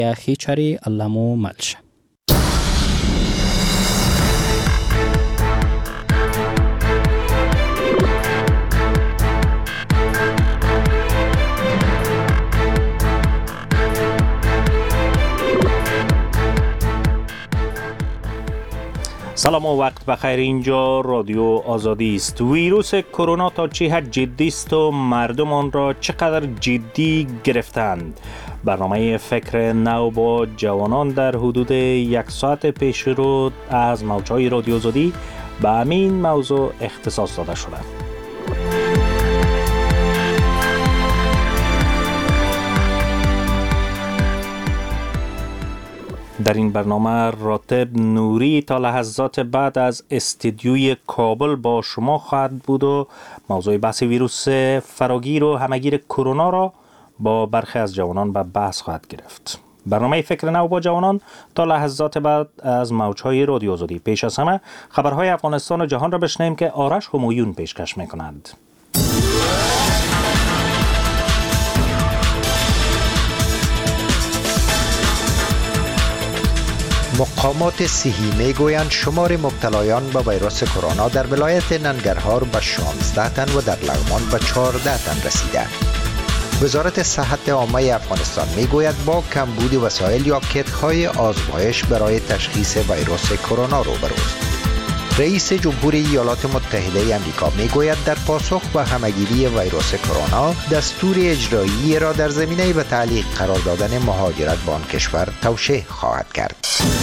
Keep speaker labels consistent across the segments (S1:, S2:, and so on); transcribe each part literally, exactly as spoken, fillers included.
S1: خیچری علمو ملش.
S2: سلام و وقت بخیر. اینجا رادیو آزادی است. ویروس کرونا تا چه حد جدی است و مردم آن را چقدر جدی گرفتند. برنامه فکر نو با جوانان در حدود یک ساعت پیش رو از موجهای رادیو آزادی به همین موضوع اختصاص داده شده. در این برنامه راتب نوری تا لحظات بعد از استدیوی کابل با شما خواهد بود و موضوع بحث ویروس فراگیر و همگیر کرونا را با برخی از جوانان به بحث خواهد گرفت. برنامه فکر نو با جوانان تا لحظات بعد از موجهای رادیو آزادی. پیش از همه خبرهای افغانستان و جهان را بشنویم که آرش همایون پیشکش می‌کنند.
S3: مقامات صحی میگویند شمار مبتلایان به ویروس کرونا در ولایت ننگرهار به شانزده تن و در لغمان به چهارده تن رسیده. وزارت صحت عامه افغانستان میگوید با کمبود وسایل یا کیت‌های آزمایش برای تشخیص ویروس کرونا روبروست. رئیس جمهور ایالات متحده آمریکا میگوید در پاسخ به همهگیری ویروس کرونا دستور اجرایی را در زمینه به تعلیق قرار دادن مهاجرت به آن کشور توشیح خواهد کرد.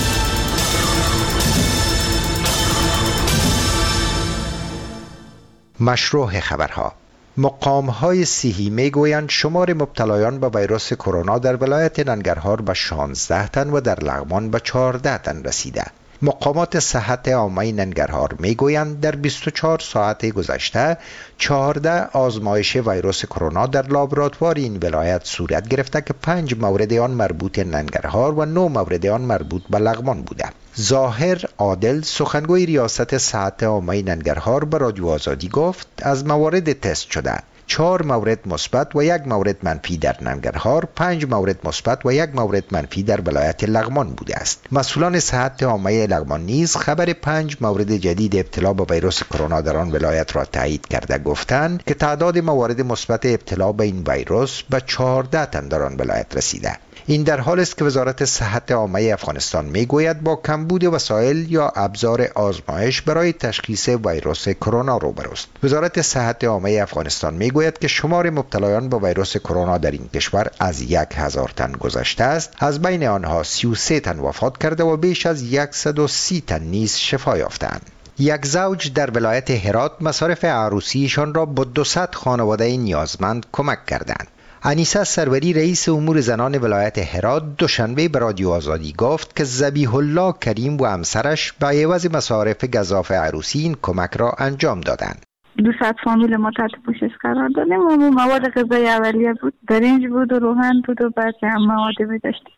S3: مشروع خبرها. مقام‌های صحی میگویند شمار مبتلایان به ویروس کرونا در ولایت ننگرهار به شانزده تن و در لغمان به چهارده تن رسیده. مقامات صحت عامه ننگرهار میگویند در بیست و چهار ساعت گذشته چهارده آزمایش ویروس کرونا در لابراتوار این ولایت صورت گرفته که پنج مورد آن مربوط ننگرهار و نه مورد آن مربوط به لغمان بوده. ظاهر عادل سخنگوی ریاست صحت عامه ننگرهار به رادیو آزادی گفت از موارد تست شده چهار مورد مثبت و یک مورد منفی در ننگرهار، پنج مورد مثبت و یک مورد منفی در ولایت لغمان بوده است. مسئولان صحت عامه لغمان نیز خبر پنج مورد جدید ابتلا به ویروس کرونا در آن ولایت را تایید کرده گفتند که تعداد موارد مثبت ابتلا به این ویروس به چهارده تن در آن ولایت رسیده. این در حال است که وزارت صحت عامه افغانستان میگوید با کمبود وسایل یا ابزار آزمایش برای تشخیص ویروس کرونا روبروست. وزارت صحت عامه افغانستان میگوید که شمار مبتلایان به ویروس کرونا در این کشور از یک هزار تن گذشته است. از بین آنها سی و سه تن وفات کرده و بیش از صد و سی تن نیز شفا یافتند. یک زوج در ولایت هرات مصارف عروسیشان را با دویست خانواده نیازمند کمک کردند. انیسه سروری رئیس امور زنان ولایت هرات دوشنبه به رادیو آزادی گفت که ذبیح الله کریم و همسرش به عوض مصارف گزاف عروسی این کمک را انجام دادند.
S4: دویست فامیل ما تحت پوشش قرار دادیم و مواد غذایی اولیه بود، برنج بود و روغن بود و بعضی هم مواد می داشتیم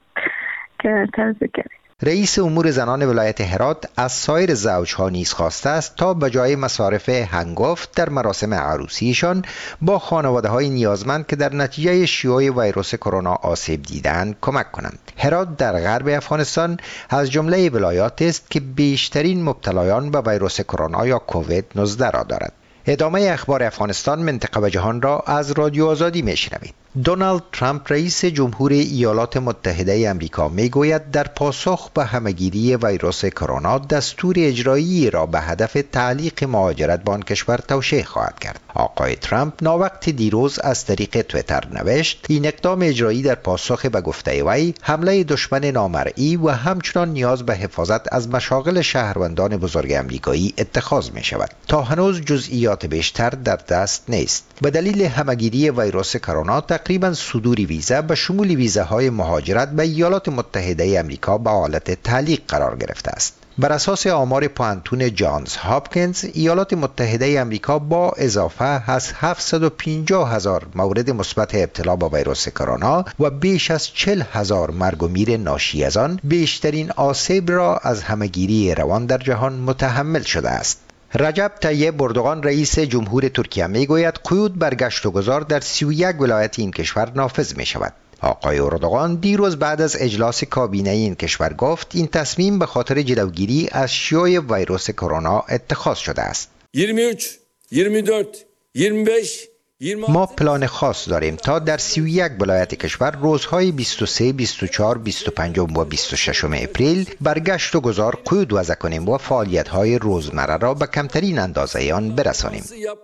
S4: که تازه کردیم.
S3: رئیس امور زنان ولایت هرات از سایر زوجها نیز خواسته است تا به جای مصارف هنگفت در مراسم عروسیشان با خانواده‌های نیازمند که در نتیجه شیوع ویروس کرونا آسیب دیدند کمک کنند. هرات در غرب افغانستان از جمله ولایات است که بیشترین مبتلایان به ویروس کرونا یا کووید نوزده را دارد. ادامه اخبار افغانستان، منطقه و جهان را از رادیو آزادی میشنوید. دونالد ترامپ رئیس جمهور ایالات متحده آمریکا میگوید در پاسخ به همهگیری ویروس کرونا دستور اجرایی را به هدف تعلیق مهاجرت به آن کشور توشیح خواهد کرد. آقای ترامپ ناوقت دیروز از طریق توییتر نوشت این اقدام اجرایی در پاسخ به گفته وی حمله دشمن نامرئی و همچنان نیاز به حفاظت از مشاغل شهروندان بزرگ آمریکایی اتخاذ می شود. تا هنوز جزئیات بیشتر در دست نیست. به دلیل همهگیری ویروس کرونا تقریبا صدور ویزا به شمول ویزاهای مهاجرت به ایالات متحده آمریکا به حالت تعلیق قرار گرفته است. بر اساس آمار پوانتون جانز هاپکینز، ایالات متحده آمریکا با اضافه از هفتصد و پنجاه هزار مورد مثبت ابتلا با ویروس کرونا و بیش از چهل هزار مرگ و میر ناشی از آن، بیشترین آسیب را از همهگیری روان در جهان متحمل شده است. رجب طیب اردوغان رئیس جمهور ترکیه میگوید قیود بر گشت و گذار در سی و یک ولایت این کشور نافذ می شود. آقای اردوغان دیروز بعد از اجلاس کابینه این کشور گفت این تصمیم به خاطر جلوگیری از شیوع ویروس کرونا اتخاذ شده است.
S5: بیست و سه، بیست و چهار، بیست و پنج
S3: ما پلان خاص داریم تا در سی و یک ولایت کشور روزهای بیست و سه، بیست و چهار، بیست و پنج و بیست و شش اپریل برگشت و گذار قید وضع کنیم و فعالیت‌های روزمره را به کمترین اندازه آن برسانیم.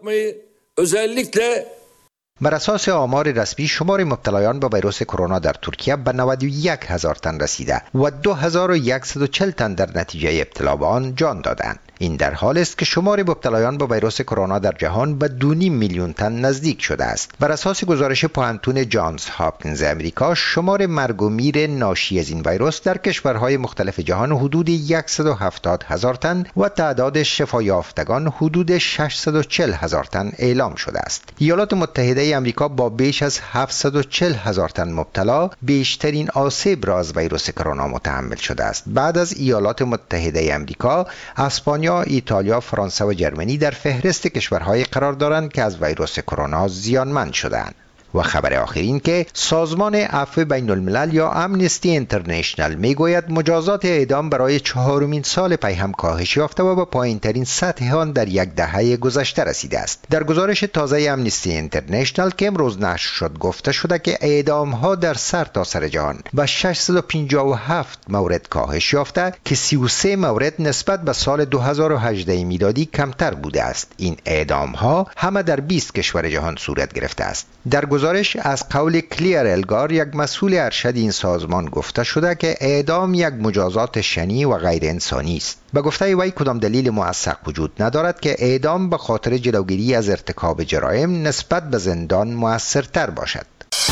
S3: بر اساس آمار رسمی شمار مبتلایان به ویروس کرونا در ترکیه به نود و یک هزار تن رسیده و دو هزار و صد و چهل تن در نتیجه ابتلا به آن جان دادند. این در حالی است که شمار مبتلایان به ویروس کرونا در جهان به دو و نیم میلیون تن نزدیک شده است. بر اساس گزارش پوهنتون جانز هاپکینز امریکا، شمار مرگ و میر ناشی از این ویروس در کشورهای مختلف جهان حدود صد و هفتاد هزار تن و تعداد شفا یافتگان حدود ششصد و چهل هزار تن اعلام شده است. ایالات متحده امریکا با بیش از هفتصد و چهل هزار تن مبتلا بیشترین آسیب را از ویروس کرونا متحمل شده است. بعد از ایالات متحده امریکا، اسپانیا، ایتالیا، فرانسه و جرمنی در فهرست کشورهای قرار دارند که از ویروس کرونا زیانمند شدند. و خبر آخر این که سازمان عفو بین الملل یا امنستی اینترنشنال میگوید مجازات اعدام برای چهارمین سال پی هم کاهش یافته و به پایین ترین سطح آن در یک دهه گذشته رسیده است. در گزارش تازه امنستی اینترنشنال که امروز نشر شد گفته شده که اعدام ها در سرتاسر سر جهان به ششصد و پنجاه و هفت مورد کاهش یافته که سی و سه مورد نسبت به سال دو هزار و هجده میلادی کمتر بوده است. این اعدام ها همه در بیست کشور جهان صورت گرفته است. در گزارش از قول کلیر الگار، یک مسئول ارشد این سازمان، گفته شده که اعدام یک مجازات شنی و غیر انسانی است. به گفته وی کدام دلیل موثق وجود ندارد که اعدام به خاطر جلوگیری از ارتکاب جرایم نسبت به زندان موثرتر باشد.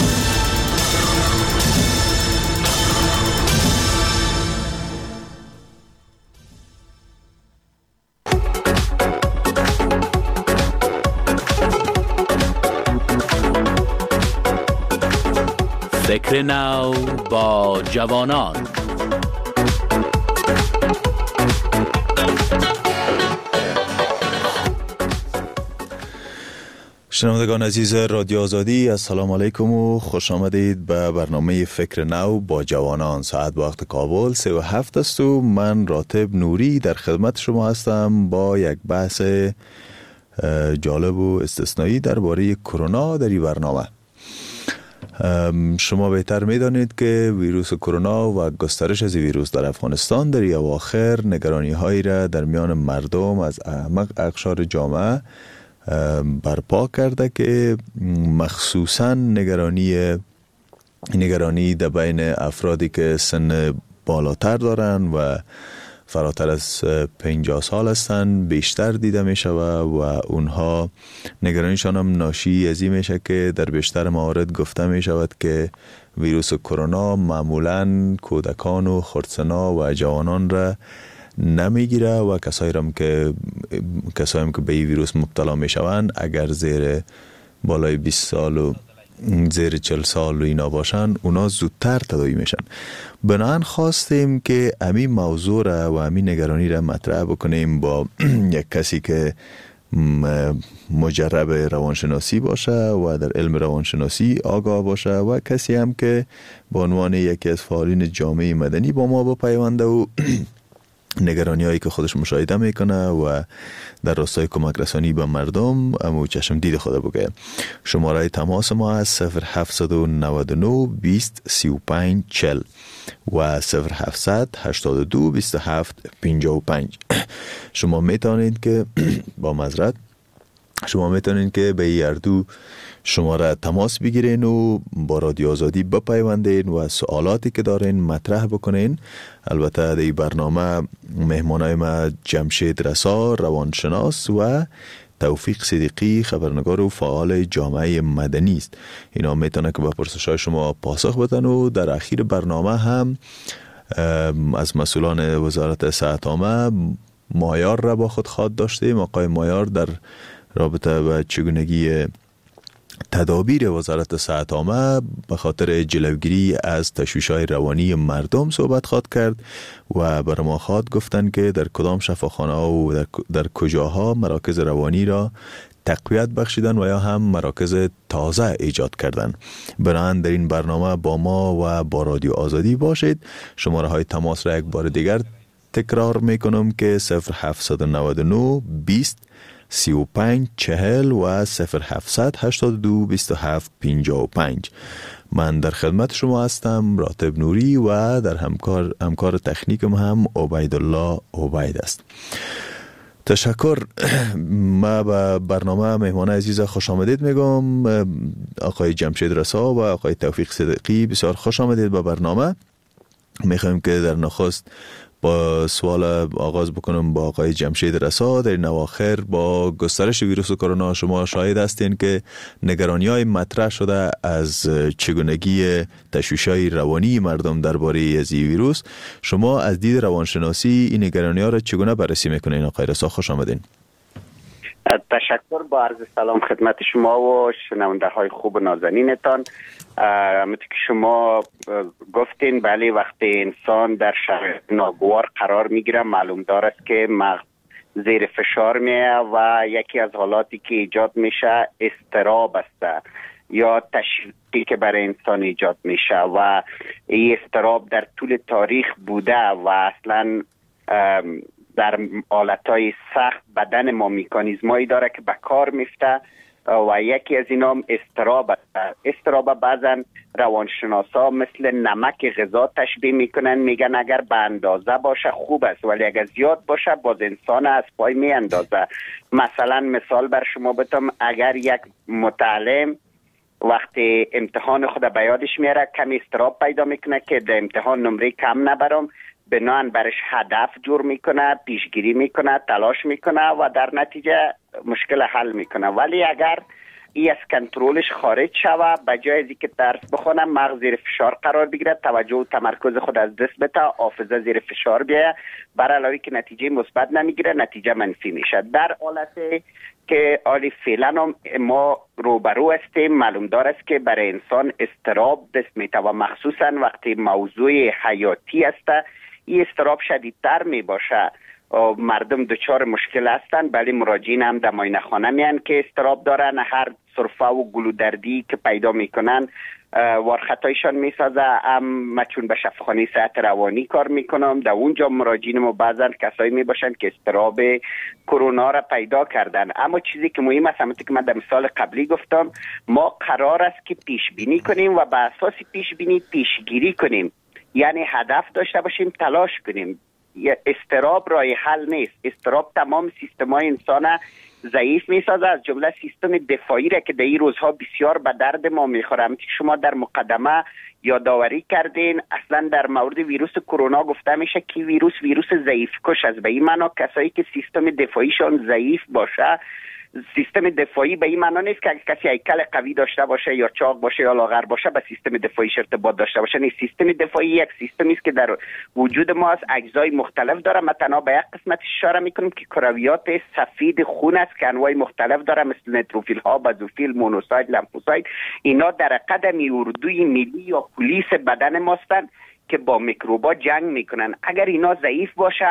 S6: فکر نو با جوانان.
S7: شنوندگان عزیز رادیو آزادی، السلام علیکم و خوش آمدید به برنامه فکر نو با جوانان. ساعت وقت کابل سه و هفت است و من راتب نوری در خدمت شما هستم با یک بحث جالب و استثنایی درباره کرونا در این برنامه. شما بهتر میدانید که ویروس کرونا و گسترش از ویروس در افغانستان در این اواخر نگرانی هایی را در میان مردم از اعمق اقشار جامعه برپا کرده که مخصوصا نگرانی نگرانی در بین افرادی که سن بالاتر دارن و فراتر از پنجاه سال هستند بیشتر دیده می شود و اونها نگرانیشان هم ناشی از این میشه که در بیشتر موارد گفته می شود که ویروس کرونا معمولا کودکان و خردسنا و جوانان را نمیگیره و کسایی هم که کسایی هم که به این ویروس مبتلا می شوند اگر زیر بالای بیست سال و زیر چهل سال و اینا باشن اونا زودتر تداوی میشن. بنابراین خواستیم که همین موضوع را و همین نگرانی را مطرح بکنیم با یک کسی که مجرب روانشناسی باشه و در علم روانشناسی آگاه باشه و کسی هم که به عنوان یکی از فعالین جامعه مدنی با ما بپیونده و نگرانی هایی که خودش مشاهده میکنه و در راستای کمک رسانی به مردم امو چشم دید خود بگه. شماره تماس ما از صفر هفت نه نه بیست سی و پنج چهل و صفر هفتصد هشتاد و دو بیست و هفت پنجاه و پنج. شما میتونید که با معذرت شما میتونید که به این اردو شماره تماس بگیرین و با رادیو آزادی بپیوندین و سوالاتی که دارین مطرح بکنین. البته در این برنامه مهمانای ما جمشید رسا روانشناس و توفیق صدیقی خبرنگار و فعال جامعه مدنی است. اینا میتونه که به پرسش‌های شما پاسخ بدن و در اخیر برنامه هم از مسئولان وزارت صحت عامه مایار را با خود خواد داشتیم. آقای مایار در رابطه به چگونگی تدابیر وزارت صحت عامه به خاطر جلوگیری از تشویش‌های روانی مردم صحبت خواد کرد و بر ما خواد گفتن که در کدام شفاخانه ها و در, در کجاها مراکز روانی را تقویت بخشیدن و یا هم مراکز تازه ایجاد کردن. بنابراین در این برنامه با ما و با رادیو آزادی باشید. شماره های تماس را یک بار دیگر تکرار میکنم که صفر هفت نه نه بیست سی و پنج چهل و صفر هفتصد هشتاد و دو بیست و هفت پنجاه و پنج. من در خدمت شما هستم، راتب نوری، و در همکار همکار تکنیکم هم عبیدالله عبید است. تشکر. ما به برنامه مهمان عزیز خوش آمدید میگم. آقای جمشید رسا و آقای توفیق صدیقی، بسیار خوش آمدید به برنامه. میخوایم که در نخست با سوال آغاز بکنم با آقای جمشید رسا. در این اواخر با گسترش ویروس کرونا شما شاهد هستین که نگرانی‌های مطرح شده از چگونگی تشویش‌های روانی مردم درباره از این ویروس. شما از دید روانشناسی این نگرانی‌ها را چگونه بررسی میکنین آقای رسا؟ خوش آمدین.
S8: تشکر. با عرض سلام خدمت شما و شنونده های خوب و نازنینتان. همونطور که شما گفتین، بله، وقتی انسان در شرایط ناگوار قرار میگیره معلوم دار است که مغز زیر فشار میه و یکی از حالاتی که ایجاد میشه اضطراب است یا تشویشی که برای انسان ایجاد میشه و این اضطراب در طول تاریخ بوده و اصلا در حالتهای سخت بدن ما میکانیزمایی داره که به کار میفته و یکی از اینا اضطراب است. اضطراب بعضا روانشناسا مثل نمک غذا تشبیه میکنن، میگن اگر به اندازه باشه خوب است ولی اگر زیاد باشه باز انسان از پای میاندازه. مثلا مثال بر شما بتم، اگر یک متعلم وقتی امتحان خود به یادش میاره کمی اضطراب پیدا میکنه که در امتحان نمره کم نبرم، بنان برش هدف جور میکنه، پیشگیری میکنه، تلاش میکنه و در نتیجه مشکل حل میکنه. ولی اگر ای از کنترلش خارج شوه، به جای از اینکه درس بخونه مغز زیر فشار قرار بگیره، توجه و تمرکز خود از دست بده، حافظه زیر فشار بیایه، بر علاوه که نتیجه مثبت نمیگیره، نتیجه منفی میشه. در حالت که آلی فعلا ما روبرو هستیم، معلوم دار است که برای انسان اضطراب دست میته و مخصوصا وقتی موضوع حیاتی است این اضطراب شدیدتر می باشه. مردم دچار مشکل هستند، ولی مراجعین هم در معاینه خانه میان که اضطراب دارن، هر سرفه و گلودردی که پیدا میکنن وارخطایشان میسازه. هم من چون به شفاخانه صحت روانی کار میکنم، در اونجا مراجعین ما بعضا کسایی میباشن که اضطراب کرونا را پیدا کردن. اما چیزی که مهم است، همونطور که من در مثال قبلی گفتم، ما قرار است که پیش بینی کنیم و به اساس پیش بینی پیشگیری کنیم، یعنی هدف داشته باشیم، تلاش کنیم. اضطراب راه حل نیست. اضطراب تمام سیستم‌های انسان ضعیف میسازه، از جمله سیستم دفاعی را که در این روزها بسیار به درد ما میخوره. همین شما در مقدمه یادآوری کردین، اصلا در مورد ویروس کرونا گفته میشه که ویروس ویروس ضعیف کش است. به این معنا کسایی که سیستم دفاعیشان ضعیف باشه، سیستم دفاعی به این معنا نیست که کسی هیکل قوی داشته باشه یا چاق باشه یا لاغر باشه به سیستم دفاعیش ارتباط داشته باشه. نه، سیستم دفاعی یک سیستمی است که در وجود ما از اجزای مختلف داره. مثلا به یک قسمت اشاره میکنم که کرویات سفید خون است که انواع مختلف داره، مثل نتروفیل ها، بازوفیل، مونوسایت، لمفوسایت. اینا در قدمی اردوی ملی یا پلیس بدن ما هستند که با میکروبا جنگ میکنن. اگر اینا ضعیف باشه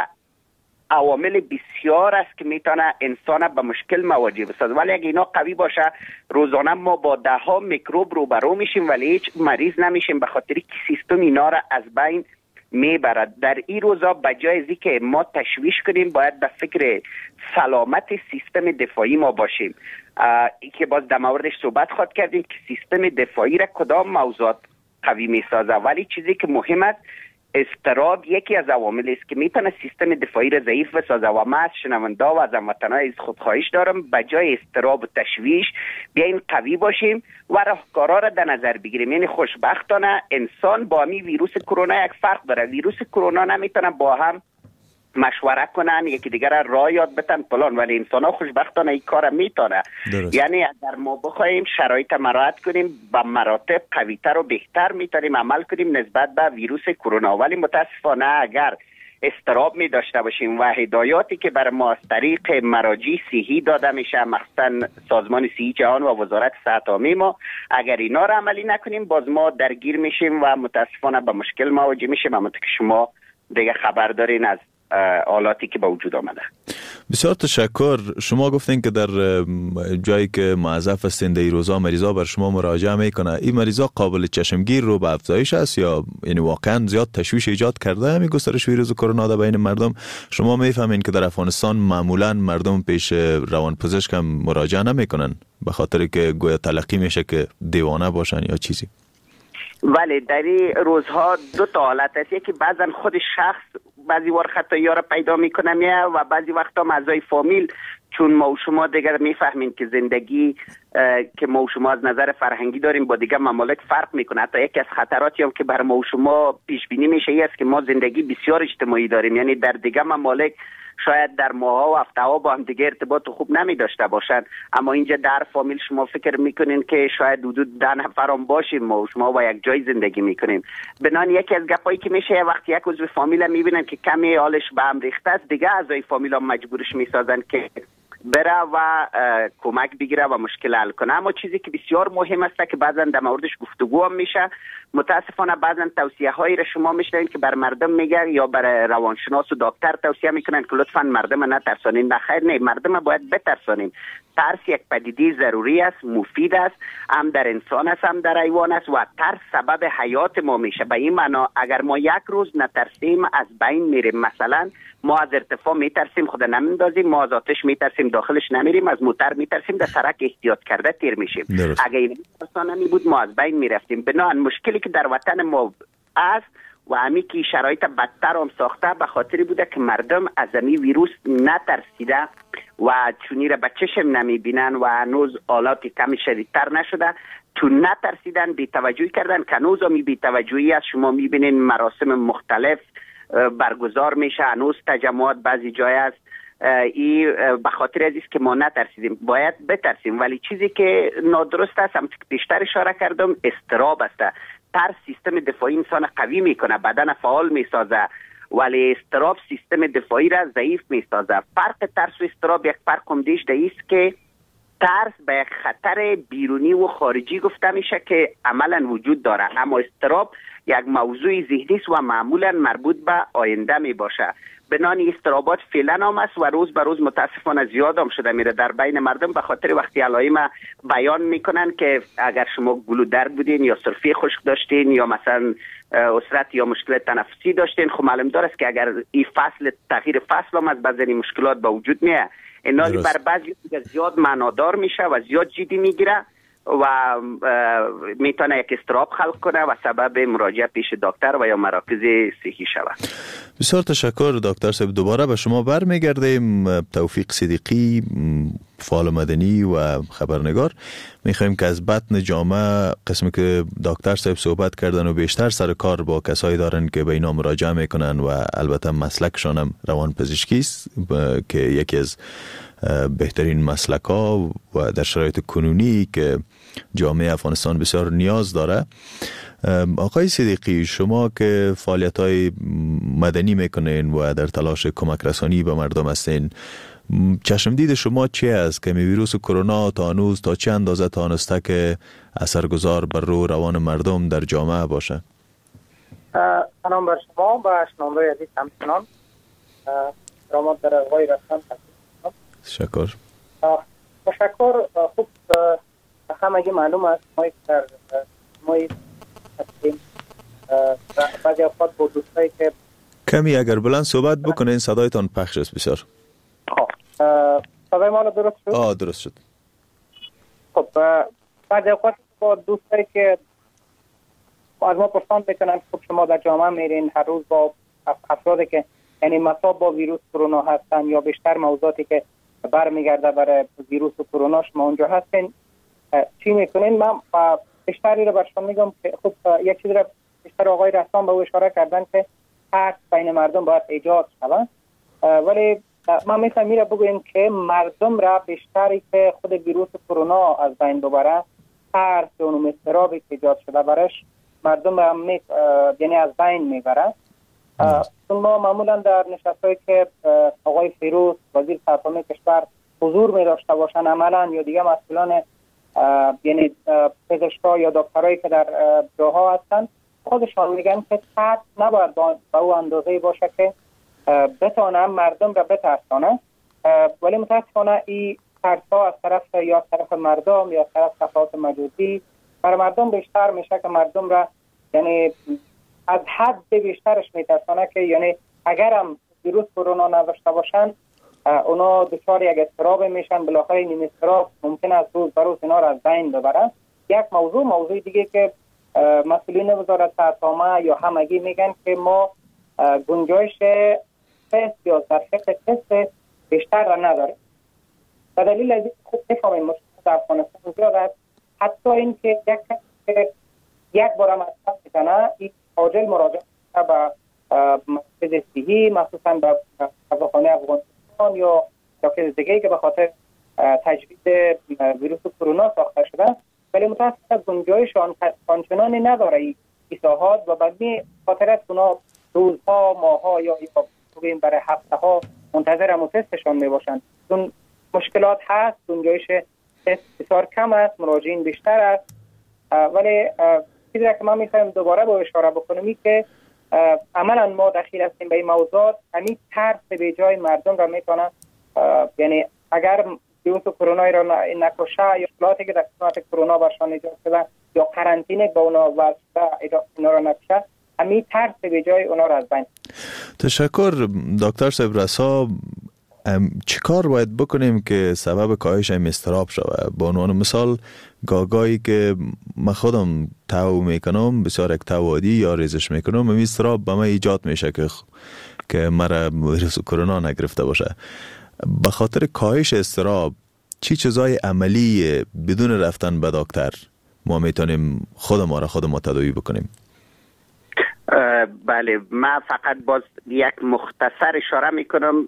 S8: عوامل بسیار است که میتونه انسان به مشکل مواجه بسازه، ولی اگه اینا قوی باشه روزانه ما با ده ها میکروب روبرو میشیم ولی هیچ مریض نمیشیم، به خاطر که سیستم اینا را از بین میبرد. در این روزا به جای از اینکه ما تشویش کنیم باید به فکر سلامت سیستم دفاعی ما باشیم. ای که باز در موردش صحبت خواهد کردیم که سیستم دفاعی را کدام موضوعات قوی میسازه، ولی چیزی که مهم است اضطراب یکی از عوامل است که میتونه سیستم دفاعی را ضعیف بسازه. و ما از شنونده و از هموطنان از خودخواهش دارم به جای اضطراب و تشویش بیاین قوی باشیم و راهکارا را در نظر بگیریم. یعنی خوشبختانه انسان با می ویروس کرونا یک فرق داره. ویروس کرونا نمیتونه با هم مشوره کنن، یکی دیگر راه یاد بتن پلان، ولی انسان ها خوشبختانه این کار میتونه. یعنی اگر ما بخوایم شرایط مراعات کنیم به مراتب قویتر و بهتر میتونیم عمل کنیم نسبت به ویروس کرونا. ولی متاسفانه اگر اضطراب می داشته باشیم و هدایاتی که بر ما از طریق مراجع صحی داده میشه، مخصوصا سازمان صحی جهان و وزارت صحت عامه ما، اگر اینا را عملی نکنیم باز ما درگیر میشیم و متاسفانه به مشکل مواجه میشیم. همونطور که شما دیگه خبر دارین از حالاتی که به وجود آمده.
S7: بسیار تشکر. شما گفتین که در جایی که موظف هستین در این روزا مریضا بر شما مراجعه میکنه، این مریضا قابل چشمگیر رو به افزایش است یا یعنی واقعا زیاد تشویش ایجاد کرده همین گسترش ویروس کرونا در بین مردم؟ شما میفهمین که در افغانستان معمولا مردم پیش روانپزشک هم مراجعه نمیکنن به خاطر که گویا تلقی میشه که دیوانه باشن یا چیزی؟
S8: ولی در این روزها دو تا حالت است، یکی بعضا خود شخص بعضی وقت خطایی ها را پیدا میکنه میه و بعضی وقتا اعضای فامیل، چون ما و شما دیگر میفهمین که زندگی که ما و شما از نظر فرهنگی داریم با دیگر ممالک فرق میکنه. حتی یکی از خطراتی هم که بر ما و شما پیش بینی میشه این است که ما زندگی بسیار اجتماعی داریم، یعنی در دیگر ممالک شاید در ماها و هفته‌ها با هم دیگه ارتباط خوب نمی داشته باشن، اما اینجا در فامیل شما فکر میکنین که شاید حدود ده نفر هم باشیم ما و شما با یک جای زندگی میکنیم. بنان یکی از گپایی که میشه وقتی یک عضو فامیل میبینن که کمی حالش به هم ریخته است، دیگه اعضای فامیل هم مجبورش میسازن که بره و کمک بگیره و مشکل حل کنه. اما چیزی که بسیار مهم است که بعضا در موردش گفتگو هم میشه، متاسفانه بعضا توصیه هایی را شما میشنوید که بر مردم میگه یا بر روانشناس و دکتر توصیه میکنن که لطفا مردم نترسانین. نخیر، نه، مردم باید بترسانیم. ترس یک پدیده ضروری است، مفید است، هم در انسان است هم در حیوان است و ترس سبب حیات ما میشه. به این معنا اگر ما یک روز نترسیم از بین میریم. مثلا ما از ارتفاع میترسیم خدا نمیندازیم، ما از آتش میترسیم داخلش نمیریم، از موتر میترسیم در سرک احتیاط کرده تیر میشیم. اگر این انسان نمی ما از بین میرفتیم. بنابراین مشکلی که در وطن ما است و همی که شرایط بدتر هم ساخته به خاطر بوده که مردم از همی ویروس نترسیده و چونی را به چشم نمی بینن و هنوز حالات کمی شدیدتر نشده، چون نترسیدن بی توجهی کردن که هنوز هم بی توجهی است. شما می بینین مراسم مختلف برگزار میشه، هنوز تجمعات بعضی جای است. این به خاطر از است که ما نترسیدیم، باید بترسیم. ولی چیزی که نادرست است هم بیشتر اشاره کردم اضطراب است. ترس سیستم دفاعی انسان قوی میکنه، بدن فعال میسازه، ولی اضطراب سیستم دفاعی را ضعیف میسازه. فرق ترس و اضطراب یک فرق هم دیش است که ترس به یک خطر بیرونی و خارجی گفته میشه که عملا وجود داره، اما اضطراب یک موضوع ذهنی است و معمولا مربوط به آینده می باشه. بنان اضطرابات فعلا هم است و روز به روز متاسفانه زیاد هم شده میره در بین مردم، به خاطر وقتی علائم بیان میکنن که اگر شما گلودرد بودین یا سرفه خشک داشتین یا مثلا اسرت یا مشکل تنفسی داشتین، خب معلوم داره که اگر این فصل تغییر فصل هم از بعضی مشکلات به وجود میاد، اینا بر بعضی زیاد معنادار میشه و زیاد جدی میگیره و میتونه یک اضطراب خلق کنه و سبب مراجعه پیش دکتر و یا مراکز صحی شود.
S7: بسیار تشکر دکتر صاحب. دوباره به شما برمیگردیم. توفیق صدیقی، فعال مدنی و خبرنگار، میخوایم که از بطن جامعه قسمی که دکتر صاحب صحبت کردن و بیشتر سر کار با کسایی دارن که به اینا مراجعه میکنن و البته مسلکشان هم روان پزشکی است که یکی از بهترین مسلک ها و در شرایط کنونی که جامعه افغانستان بسیار نیاز داره. آقای صدیقی، شما که فعالیت های مدنی میکنین و در تلاش کمک رسانی به مردم هستین، چشمدید شما چی است که ویروس کرونا تا هنوز تا چه اندازه تانسته که اثرگذار بر رو روان مردم در جامعه باشه؟
S9: سلام بر شما و شنوندگان عزیز همچنان. رحمت در آقای رسان.
S7: تشکر.
S9: تشکر. خوب همگی معلوم است ما در ما هستیم بعضی اوقات با دوستایی که
S7: کمی اگر بلند صحبت بکنین صدایتان پخش است بسیار.
S9: خب صدای ما درست شد؟
S7: آه درست شد.
S9: خب بعضی اوقات با دوستایی که از ما پرسان میکنن خب شما در جامعه میرین هر روز با افرادی که یعنی مصاب با ویروس کرونا هستن یا بیشتر موضوعاتی که برمیگرده برای ویروس کرونا شما اونجا هستین، چی میکنین؟ من بیشتری رو برشون میگم که خب یک چیزی رو بیشتر آقای رسان به او اشاره کردن که ترس بین مردم باید ایجاد شود، ولی من میخوام میره بگویم که مردم را بیشتری که خود ویروس کرونا از بین ببره، ترس و اون اضطرابی که ایجاد شده برش مردم را می یعنی از بین میبره. چون ما معمولا در نشستایی که آقای فیروز وزیر سرپرست کشور حضور می داشته باشن عملا یا دیگه مسئولان یعنی پزشکا یا دکترایی که در جاها هستن خودشان میگن که ترس نباید با او اندازه‌ای باشه که بتونه مردم را بترسانه ولی متاسفانه این ترس ها از طرف یا از طرف مردم یا از طرف تفاوت مجازی برای مردم بیشتر میشه که مردم را یعنی از حد بیشترش میترسانه که یعنی اگر هم ویروس کرونا نداشته باشن اونا دچار یک اضطراب میشن، بالاخره این اضطراب ممکن است روز به روز اینا را از بین ببره. یک موضوع موضوع دیگه که مسئولین وزارت صحت عامه یا همگی میگن که ما گنجایش تست یا ترفیق تست بیشتر را نداریم. به دلیل از خوب بفهمیم مشکل در افغانستان زیاد است، حتی این که یک کسی یک بار هم مصرف میکنه این عاجل مراجعه به مرکز صحی مخصوصا به دواخانه افغانستان یا مراکز دیگه که به خاطر تجویز ویروس کرونا ساخته شده، ولی متاسفانه گنجایش آنچنانی نداره این اصلاحات و بعد می خاطر از اونا روزها ماهها یا بگیم برای هفته ها منتظر هم تستشان می باشند. چون مشکلات هست، گنجایش تست بسیار کم است، مراجعین بیشتر است. ولی چیزی که من میخوایم دوباره با اشاره بکنم این که عملا ما دخیل هستیم به این موضوعات، همین ترس به جای مردم را میتونه یعنی اگر ویروس کرونا را نکشه یا اصلاحاتی که در قسمت کرونا برشان ایجاد شده یا قرنطینه با اونا واسطه اینا را نکشه، همین ترس به جای اونا را از بین.
S7: تشکر دکتر صاحب رسا. چی کار باید بکنیم که سبب کاهش این اضطراب شود؟ به عنوان مثال گاگایی که من خودم تو میکنم، بسیار یک تو عادی یا ریزش میکنم، این اضطراب به من ایجاد میشه که که مرا ویروس کرونا نگرفته باشه. به خاطر کاهش اضطراب چی چیزای عملی بدون رفتن به دکتر ما میتونیم خود ما را خود ما تداوی بکنیم؟
S8: بله، من فقط باز یک مختصر اشاره میکنم.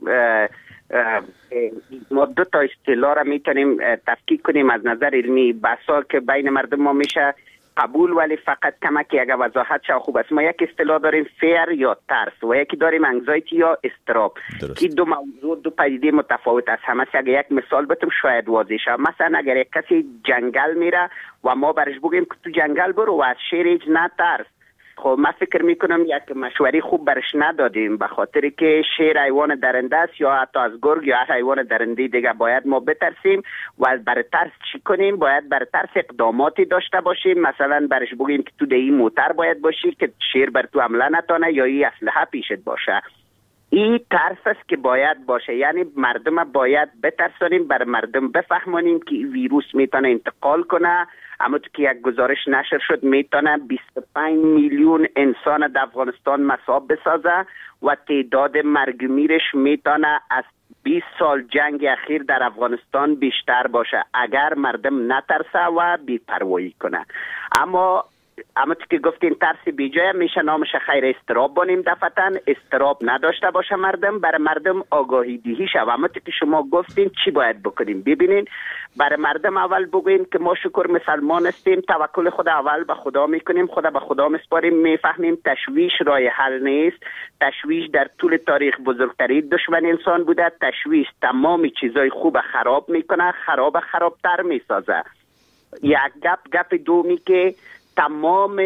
S8: ما دو تا اصطلاح را میتونیم تفکیک کنیم از نظر علمی، بحثا که بین مردم ما میشه قبول، ولی فقط کمک یک وضاحت شو خوب است. ما یک اصطلاح داریم فیر یا ترس و یکی داریم انگزایتی یا استراب. که دو موضوع دو پدیده متفاوت است. همه اگر یک مثال بتم شاید واضح شه. مثلا اگر یک کسی جنگل میره و ما برش بگیم که تو جنگل برو و از شیر هیچ نترس، خب من فکر میکنم یک مشوری خوب برش ندادیم، به خاطر که شیر حیوان درنده است یا حتی از گرگ یا حیوان درنده دیگه باید ما بترسیم و از بر ترس چی کنیم؟ باید بر ترس اقداماتی داشته باشیم. مثلا برش بگیم که تو دی موتر باید باشی که شیر بر تو حمله نتونه یا این اسلحه پیشت باشه. این ترس است که باید باشه، یعنی مردم باید بترسانیم، بر مردم بفهمانیم که ویروس میتونه انتقال کنه. اما تو که یک گزارش نشر شد میتونه بیست و پنج میلیون انسان در افغانستان مصاب بسازه و تعداد مرگ میرش میتونه از بیست سال جنگ اخیر در افغانستان بیشتر باشه اگر مردم نترسه و بی‌پروایی کنه. اما اما تو که گفتین ترس بیجای میشه نامش خیر استراب بانیم دفتن، استراب نداشته باشه مردم، برای مردم آگاهی دهی شد. اما تو که شما گفتین چی باید بکنیم؟ ببینین، برای مردم اول بگویم که ما شکر مسلمان هستیم، توکل خود اول به خدا میکنیم، خدا به خدا میسپاریم، میفهمیم تشویش راه حل نیست. تشویش در طول تاریخ بزرگترین دشمن انسان بوده. تشویش تمام چیزای خوب خراب میکنه، خراب خرابتر میسازه. یک گپ گپ دومی که تمام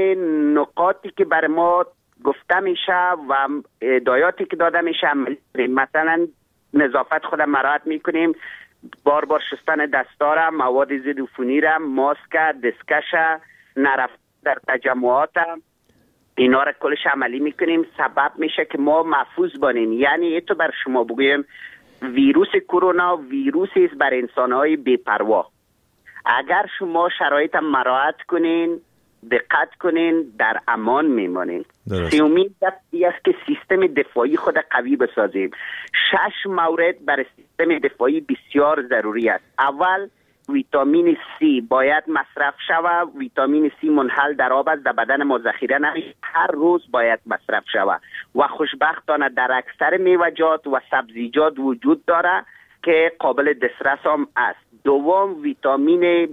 S8: نقاطی که بر ما گفته میشه و هدایاتی که داده میشه، مثلا نظافت خود مراعات میکنیم، بار بار شستن دستار، مواد ضد عفونی را، ماسک، دستکش، نرفت در تجمعات، اینا را کلش عملی میکنیم. سبب میشه که ما محفوظ بانیم. یعنی تو بر شما بگویم ویروس کرونا ویروسی است بر انسانهای بی‌پروا. اگر شما شرایط مراعات کنین، دقت کنین، در امان میمانین. سومین دستی است که سیستم دفاعی خود قوی بسازیم. شش مورد برای سیستم دفاعی بسیار ضروری است. اول، ویتامین سی باید مصرف شود. ویتامین سی منحل در آب است، در بدن ما ذخیره نمیشه، هر روز باید مصرف شود و خوشبختانه در اکثر میوه‌جات و سبزیجات وجود داره که قابل دسترس هم است. دوم، ویتامین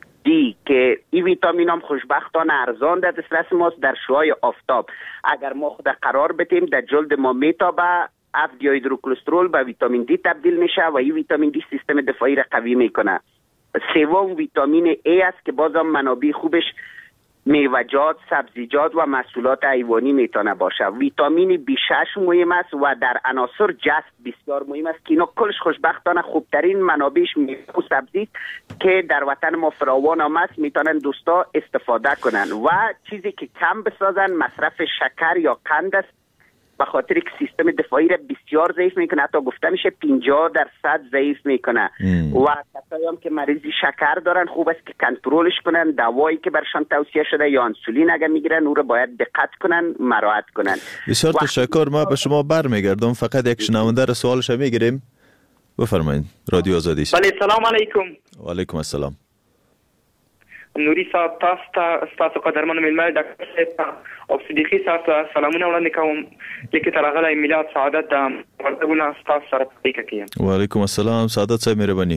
S8: دی که این ویتامین هم خوشبختانه ارزان در دسترس ماست در شعاع آفتاب. اگر ما خود قرار بدیم در جلد ما میتابه، اف دی هیدروکلسترول به ویتامین دی تبدیل میشه و این ویتامین دی سیستم دفاعی را قوی میکنه. سوم، ویتامین ای است که بازم منابع خوبش میوه‌جات، سبزیجات و محصولات حیوانی میتونه باشه. ویتامین بی شش مهم است و در عناصر جست بسیار مهم است که اینا کلش خوشبختانه خوبترین منابعش میوه و سبزی که در وطن ما فراوان هم است، میتونن دوستا استفاده کنن. و چیزی که کم بسازن مصرف شکر یا قند است، به خاطر که سیستم دفاعی را بسیار ضعیف میکنه، حتی گفته میشه پنجاه درصد ضعیف میکنه. و کسایی هم که مریضی شکر دارن خوب است که کنترلش کنن، دوایی که برشان توصیه شده یا انسولین اگر میگیرن او را باید دقت کنن، مراعات کنن.
S7: بسیار تشکر. ما به شما برمیگردم، فقط یک شنونده را سوالش میگیریم. بفرمایید. رادیو آزادی است.
S10: بله، سلام علیکم.
S7: و علیکم السلام.
S10: نوری صاحب، تاسو تاسو قدرمن ململ ډاکټر صاحب او صدیقی صاحب سلامونه وړاندې کوم. لیکي ترغله میلاد سعادت د ورتګونه تاسو سره پېښ کړم.
S7: و علیکم السلام سعادت صاحب، مهرباني.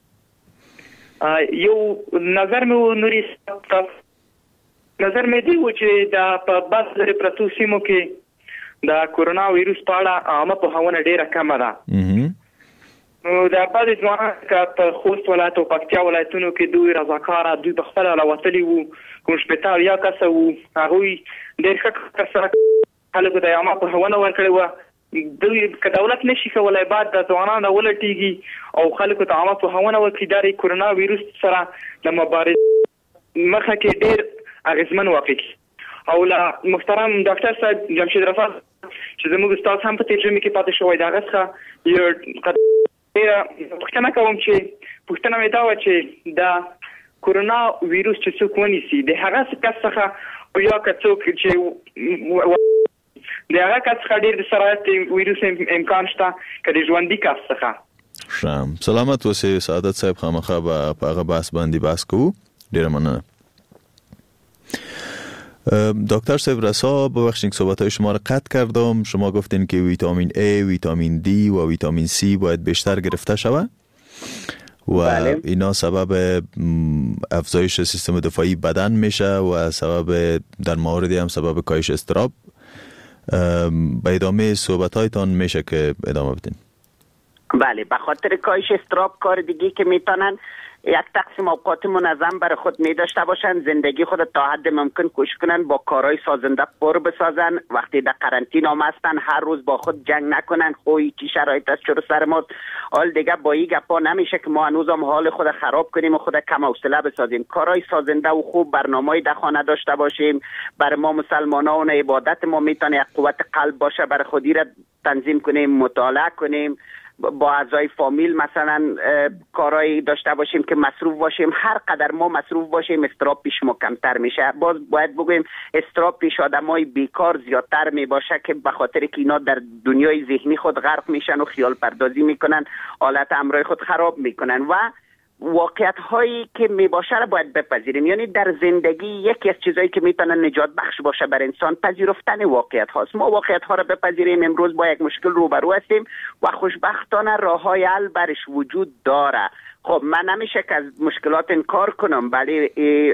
S10: یو نظر مې نوری صاحب نظر مې دی و چې د په بس لري پرتو سیمو کې د کورونا وایروس په اړه عامه پوهاونه ډیره کمه ده. نو د بعضې ځوانان که په خوست ولایت او پکتیا ولایتونو کې دوی رضاکاره دوی په خپله راوتلي وو، کوم شپېته یا کسه وو، هغوی ډېر ښه کار سره خلکو ته یې عامه پوهونه ورکړې وه. دوی که دولت نشي کولی باید د ځوانانو ولټېږي او خلکو ته عامه پوهونه ورکړي دا د کورونا ویروس سره د مبارزې مخه کې ډېر اغېزمن واقع کړي. او له محترم ډاکټر صاحب جمشید رفا چې زموږ استاد هم په ترجمې کې پاتې شوی، د هغه څخه یو پوښتنه کوم چې پوښتنه مې دا وه چې د کورونا ویروس چې څوک ونیسي د هغه کس څخه یا که څوک چې د هغه کس څخه ډېر د سرایت ویروس امکان شته که د ژوندي کس څخه.
S7: ښه، سلامت اوسئ سعادت صاحب. خامخا به په هغه بحث باندې بحث کوو. ډېره مننه. دکتر صاحب رسا، ببخشید صحبت‌های شما را قطع کردم. شما گفتین که ویتامین A، ویتامین D و ویتامین C باید بیشتر گرفته شود و بله. اینا سبب افزایش سیستم دفاعی بدن میشه و سبب در موردی هم سبب کاهش اضطراب. به ادامه صحبت‌هایتان میشه که ادامه بدین.
S8: بله، به خاطر کاهش اضطراب کار دیگه که میتونن یک تقسیم اوقات منظم برای خود می داشته باشن، زندگی خود تا حد ممکن کوشش کنن با کارهای سازنده پر بسازن. وقتی در قرنطینه هم هستن هر روز با خود جنگ نکنن، خوی کی شرایط است چرا سر ما حال دیگه با این گپا نمیشه که ما هنوزم حال خود خراب کنیم و خود کم حوصله بسازیم. کارهای سازنده و خوب برنامه‌ای در خانه داشته باشیم. برای ما مسلمانان عبادت ما میتونه یک قوت قلب باشه، برای خودی را تنظیم کنیم، مطالعه کنیم، با اعضای فامیل مثلا کارایی داشته باشیم که مصروف باشیم. هر قدر ما مصروف باشیم استراب پیش ما کمتر میشه. باز باید بگویم استراب پیش آدمای بیکار زیادتر می باشه که به خاطر که اینا در دنیای ذهنی خود غرق میشن و خیال پردازی میکنن، حالت امرای خود خراب میکنن. و واقعیت هایی که می باشه را باید بپذیریم. یعنی در زندگی یکی از چیزایی که میتونه نجات بخش باشه بر انسان پذیرفتن واقعیت هاست. ما واقعیت ها را بپذیریم. امروز با یک مشکل روبرو هستیم و خوشبختانه راه های حل برش وجود داره. خب من نمیشه که از مشکلات انکار کنم، ولی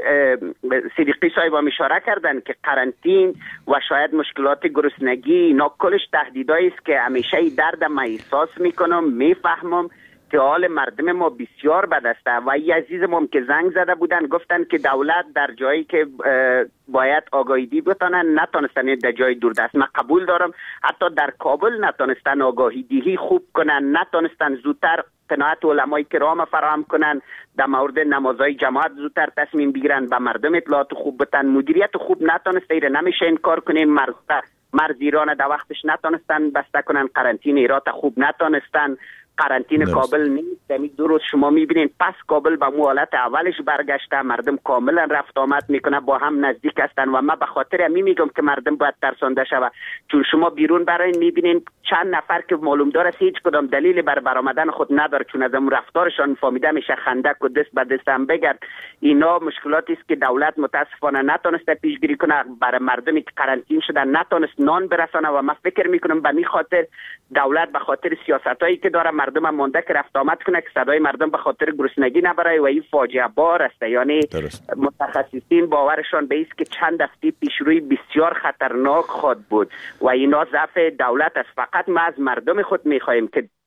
S8: صدیقی صاحب هم اشاره کردن که قرنطین و شاید مشکلات گرسنگی اینا کلش تهدیدایی است که همیشه درد ما احساس میکنم، میفهمم که حال مردم ما بسیار بد است. و ای عزیزم که زنگ زده بودن گفتن که دولت در جایی که باید آگاهی دی بتانن نتونستن در جای دوردست. من قبول دارم حتی در کابل نتونستن آگاهی دیهی خوب کنن، نتونستن زودتر قناعت علمای کرام فراهم کنن، در مورد نمازهای جماعت زودتر تصمیم بگیرن، به مردم اطلاعات خوب بتن، مدیریت خوب نتونسته. ایره نمیشه انکار کنیم. مرز مرز ایران در وقتش نتونستن بسته کنن، قرنطینه ایرات خوب نتونستن، قرنطینه کابل نیست. دمی دو روز شما میبینین پس کابل به مو حالت اولش برگشته، مردم کاملا رفت آمد میکنه، با هم نزدیک هستن. و من به خاطر همین میگم که مردم باید ترسانده شود، چون شما بیرون برای میبینین چند نفر که معلوم داره هیچ کدام دلیلی بر برآمدن خود نداره، چون از اون رفتارشان فهمیده میشه خندق و دست به دست هم بگرد. اینا مشکلاتی است که دولت متاسفانه نتونسته پیشگیری کنه. برای مردمی که قرنطینه شدن نتونست نان برسانه و من فکر میکنم به می خاطر دولت به خاطر سیاستایی که داره مردم مونده که رفت آمد کنه که صدای مردم به خاطر گرسنگی نبره و این فاجعه بار است. یعنی متخصصین باورشان به است که چند هفته پیش روی بسیار خطرناک خود بود و اینا ضعف دولت است. فقط ما از مردم خود میخواهیم که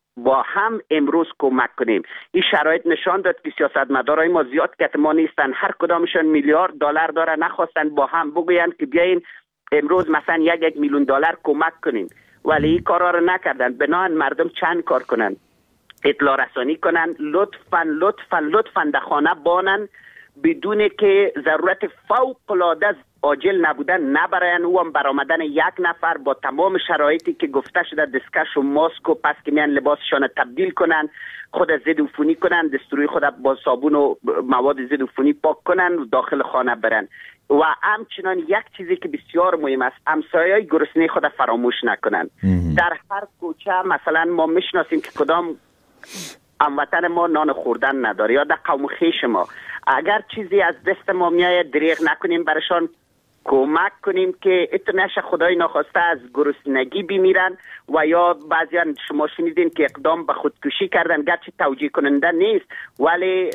S8: با هم امروز کمک کنیم. این شرایط نشان داد که سیاستمدارای ما زیاد کتمان نیستن، هر کدامشون میلیارد دلار داره، نخواستن با هم بگوین که بیاین امروز مثلا یک یک میلیون دلار کمک کنیم، ولی این کارا رو نکردن. بنابراین مردم چند کار کنن؟ اطلاع رسانی کنن، لطفاً لطفاً لطفاً در خانه بانن، بدون که ضرورت فوق العاده عاجل نبودن نبراین. او هم برآمدن یک نفر با تمام شرایطی که گفته شده، دستکش و ماسک و پس که میان لباسشان تبدیل کنن، خود ضد عفونی کنن، دستوری خود با صابون و مواد ضد عفونی پاک کنن و داخل خانه برن. و همچنان یک چیزی که بسیار مهم است، همسایه‌های گرسنه خود فراموش نکنن. در هر کوچه مثلا ما میشناسیم که کدام هموطن ما نان خوردن نداره، یا در قوم خویش ما اگر چیزی از دست ما میآید دریغ نکنیم، برشان کمک کنیم که اتنش خدای ناخواسته از گرسنگی بمیرن. و یا بعضیان شما شنیدین که اقدام به خودکشی کردن، گرچه توجیه کننده نیست ولی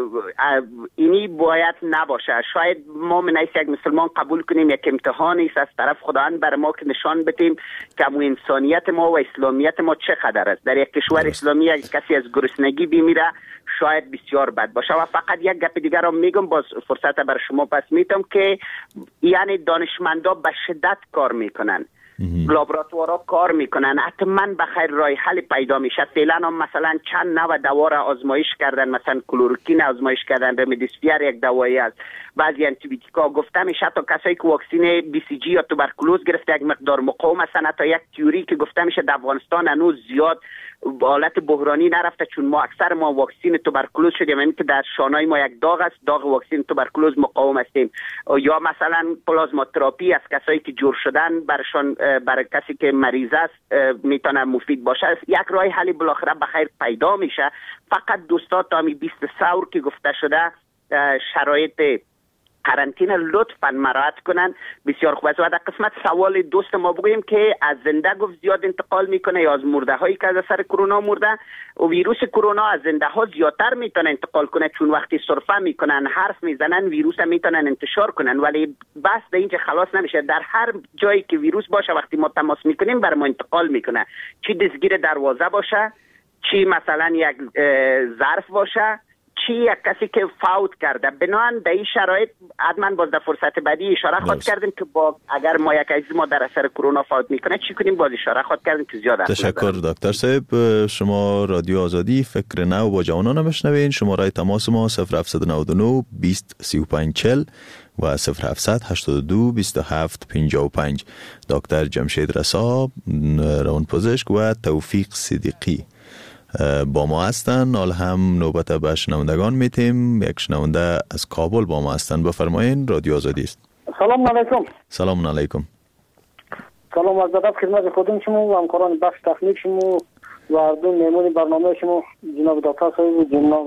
S8: اینی باید نباشه. شاید ما من حیث یک مسلمان قبول کنیم یک امتحانی است از طرف خداوند بر ما که نشان بدیم که مو انسانیت ما و اسلامیت ما چقدر است. در یک کشور اسلامی اگه کسی از گرسنگی بمیره شاید بسیار بد باشه. و فقط یک گپ دیگر رو میگم، باز فرصت برای شما پس میتم که یعنی دانشمندا به شدت کار میکنن، لابراتوارها کار میکنن، حتما بخیر راه حل پیدا میشه. فعلا هم مثلا چند نوع دوا را آزمایش کردن، مثلا کلوروکین آزمایش کردن، رمدیسیویر یک دوایی است، بعضی آنتی بیوتیکا گفته میشه تا کسایی که واکسین بی سی جی یا توبرکولوز گرفته یک مقدار مقاوم هستن. تا یک تیوری که گفته میشه در افغانستان هنوز زیاد حالت بحرانی نرفته، چون ما اکثر ما واکسین توبرکولوز شدیم، یعنی که در شانای ما یک داغ است، داغ واکسین توبرکولوز مقاوم هستیم. یا مثلا پلازما تراپی از کسایی که جور شدن برشان، برای کسی که مریض است میتونه مفید باشه. یک راه حلی بالاخره بخیر پیدا میشه. فقط دوستا تا می بیست سور که گفته شده شرایط قرنطینه لطفاً مراعات کنن، بسیار خوب است. و در قسمت سوال دوست ما بگوییم که از زنده گفت زیاد انتقال میکنه یا از مرده هایی که از اثر کرونا مرده. و ویروس کرونا از زنده ها زیادتر میتونه انتقال کنه، چون وقتی سرفه میکنن، حرف میزنن، ویروس میتونن انتشار کنن. ولی بس در اینجا خلاص نمیشه، در هر جایی که ویروس باشه وقتی ما تماس میکنیم بر ما انتقال میکنه، چی دستگیر دروازه باشه، چی مثلا یک ظرف باشه، چی یک کسی که فوت کرده. بنابراین در این شرایط حتما باز در فرصت بعدی اشاره خواهد کردیم که با اگر ما یک عزیز ما در اثر کرونا فوت میکنه چی کنیم، باز اشاره خواهد کردیم که زیاد.
S7: تشکر دکتر صاحب. شما رادیو آزادی فکر نو با جوانان میشنوین. شماره تماس ما صفر هفت نه نه بیست سی و پنج چهل و صفر هفت هشتاد و دو بیست و هفت پنجاه و پنج. دکتر جمشید رسا، روانپزشک، و توفیق صدیقی با ما هستن. حال هم نوبت به شنوندگان میتیم. یک شنونده از کابل با ما هستن، بفرمایین. رادیو آزادی است.
S11: سلام علیکم.
S7: سلام علیکم.
S11: سلام از ادب خدمت خودم شما و همکاران بخش تکنیک شما و اردو میمون برنامه شما جناب دکتر صاحب و جناب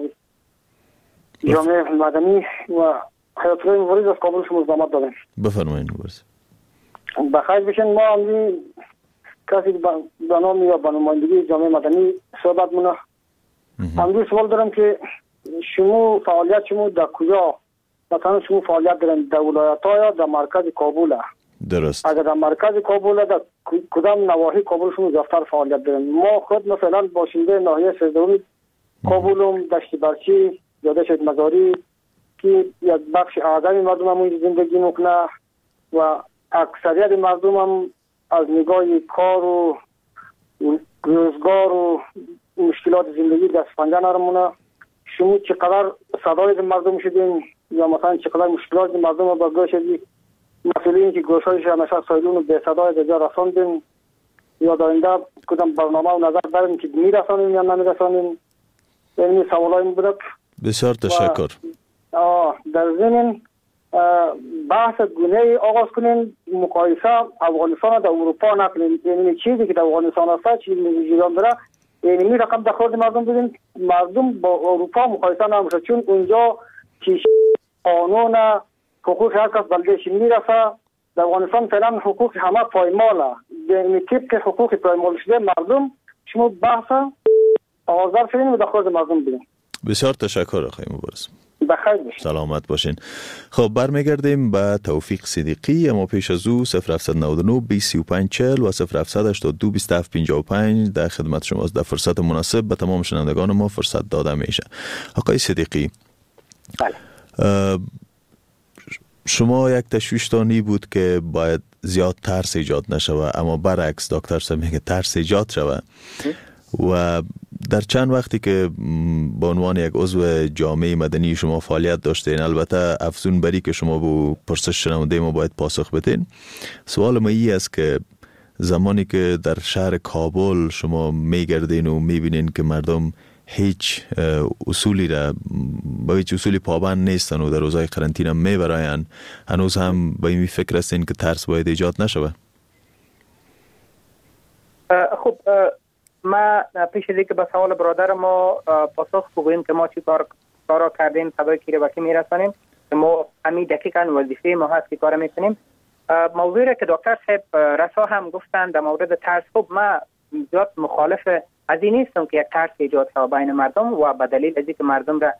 S11: جامعه مدنی و حیات الله مبارز از کابل شما زحمت دادن.
S7: بفرمایین مبارز.
S11: بخیر بشین. ما هم کسی به نام یا به نمایندگی جامعه مدنی صحبت مونه. امروز سوال دارم که شما فعالیت شما در کجا، مثلا شما فعالیت دارین در ولایت ها یا در مرکز کابل؟
S7: درست.
S11: اگر در مرکز کابل، در کدام نواحی کابل شما زیادتر فعالیت دارین؟ ما خود مثلا باشنده ناحیه سیزدهم کابلم، دشت برچی، جاده شهید مزاری که یک بخش اعظمی مردم هم اونجا زندگی میکنه و اکثریت مردم هم از نگاه کار و روزگار و مشکلات زندگی دست پنجه نرمونه. شما چقدر صدای مردم شدین یا مثلا چقدر مشکلات مردم رو برگاه شدید؟ مسئولین که گوشایش همیشه سایلون رو به صدای دجا رساندین یا داینده کدام برنامه و نظر دارین که میرسانین یا نمیرسانین؟ این سوالای بود.
S7: بسیار تشکر.
S11: در ضمن بحث گونه آغاز کنین، مقایسه افغانستان در اروپا نکنین. یعنی چیزی که در افغانستان هست چیزی میجیران داره، یعنی می رقم در خورد مردم بدین، مردم با اروپا مقایسه نمیشه، چون اونجا که قانون حقوق هر کس بلدهش میرسه. در افغانستان فعلا حقوق همه پایماله، یعنی طبق حقوق پایمال شده مردم شما بحث آغاز کنین و در خورد مردم بدین.
S7: بسیار تشکر آقای مبارز.
S11: بخیر باشین.
S7: سلامت باشین. خب برمیگردیم به توفیق صدیقی، اما پیش از او صفر هفت نه نه بیست سی و پنج چهل و صفر هفت هشتاد و دو بیست و هفت پنجاه و پنج در خدمت شماست. در فرصت مناسب به تمام شنوندگان ما فرصت داده میشه. آقای صدیقی،
S9: بله.
S7: شما یک تشویشتانی بود که باید زیاد ترس ایجاد نشوه، اما برعکس دکتر صاحب میگه ترس ایجاد شوه. و در چند وقتی که به عنوان یک عضو جامعه مدنی شما فعالیت داشتین، البته افزون بری که شما به پرسش شنونده ما باید پاسخ بدین، سوال ما ای است که زمانی که در شهر کابل شما میگردین و میبینین که مردم هیچ اصولی را با هیچ اصولی پابند نیستن و در روزهای قرنطینه میبراین، هنوز هم با این فکر هستین که ترس باید ایجاد نشوه؟
S9: خب ما پیش از اینکه به سوال برادر ما پاسخ بگوییم که ما چی کار کارا کردیم صدای کی را به کی میرسانیم، که ما همین دقیقاً وظیفه ما هست که کار میکنیم. موضوعی را که دکتر صاحب رسا هم گفتن در مورد ترس، خب ما زیاد مخالف از این نیستم که یک ترس ایجاد شود بین مردم و به دلیل از اینکه مردم را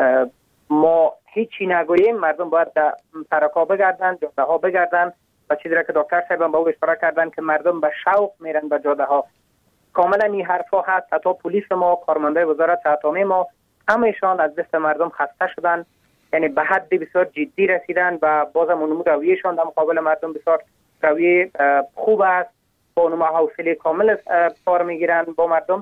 S9: ما هیچی نگوییم، مردم باید در سرکا بگردن، جاده ها بگردن و چیزی را که دکتر صاحب هم با او اشاره کردن که مردم به شوق میرن به جاده ها. کاملا این حرفا هست. حتی پلیس ما، کارمنده وزارت اتمی ما، همهشان از دست مردم خسته شدن، یعنی به حد بسیار جدی رسیدن و بازم اون رویهشان در مقابل مردم بسیار رویه خوب است، با اونم حوصله کامل کار میگیرن با مردم.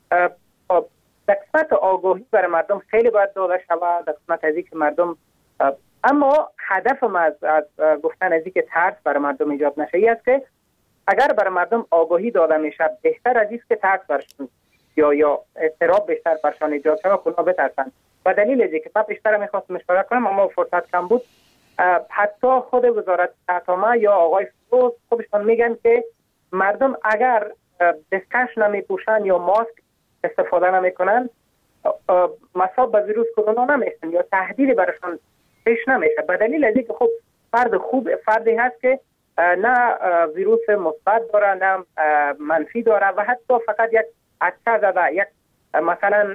S9: در قسمت آگاهی برای مردم خیلی باید داده شود، در قسمت از اینکه مردم، اما هدف ما از, از گفتن از اینکه ترس برای مردم ایجاد نشه ای است که اگر برای مردم آگاهی داده میشه، بهتر از است که ترس برشون یا یا اضطراب بیشتر برشان ایجاد شود، اونا بترسن. و دلیل از اینکه من بیشتر میخواستم اشاره کنم اما فرصت کم بود، حتی خود وزارت اتمی یا آقای فروز خودشان میگن که مردم اگر دستکش نمیپوشن یا ماسک استفاده نمیکنن، مصاب به ویروس کرونا نمیشن یا تهدیدی برشان پیش نمیشه. به دلیل از اینکه خب فرد خوب فردی هست که نه ویروس مثبت داره نه منفی داره و حتی فقط یک عطسه زده، یک مثلا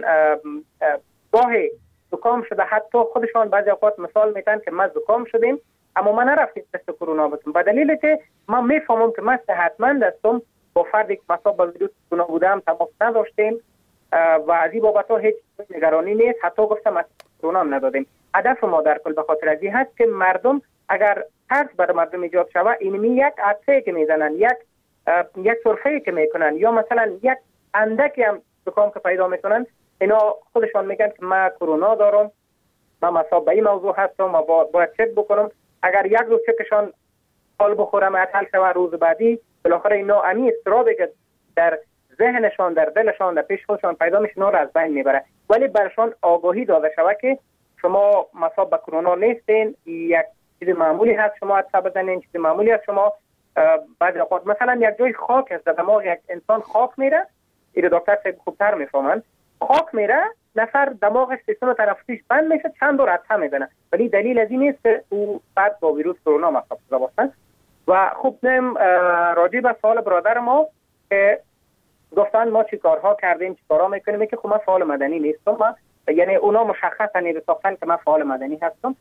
S9: گاهی زکام شده، حتی خودشان بعضی اوقات مثال میتن که ما زکام شدیم اما من نرفتیم تست کرونا بتون، به دلیل که من میفهمم که من صحتمند هستم، با فردی که مصاب به ویروس کرونا بودم تماس نداشتیم و از این بابت ها هیچ نگرانی نیست، حتی گفتم از کرونا هم ندادیم. هدف ما در کل به خاطر از این هست که مردم اگر ترس برای مردم ایجاد شود، اینمی یک عطسه که میزنن، یک یک سرفه که میکنن یا مثلا یک اندکی هم زکام که پیدا میکنن، اینا خودشان میگن که من کرونا دارم، من مصاب به این موضوع هستم و باید چک بکنم. اگر یک روز چکشان حال بخوره معطل شود، روز بعدی بالاخره اینا امی استرابی که در ذهنشان، در دلشان، در پیش خودشان پیدا میشه، اینا را از بین میبره. ولی برشان آگاهی داده شود که شما مصاب به کرونا نیستین، یک چیز معمولی هست، شما حدس بزنین چیز معمولی هست. شما بعد اوقات مثلا یک جای خاک است، در دماغ یک انسان خاک میره، این دکتر صاحب خوبتر میفهمن، خاک میره، نفر دماغش سیستم تنفسیش بند میشه، چند بار عطسه میزنه، ولی دلیل از این نیست که او فرد با ویروس کرونا مصاب شده باشه. و خوب نیم راجع به سوال برادر ما که گفتن ما چی کارها کردیم، چی کارها میکنیم، که خب من فعال مدنی نیستم، من یعنی اونا مشخصا نمی‌ساختن که من فعال مدنی هستم.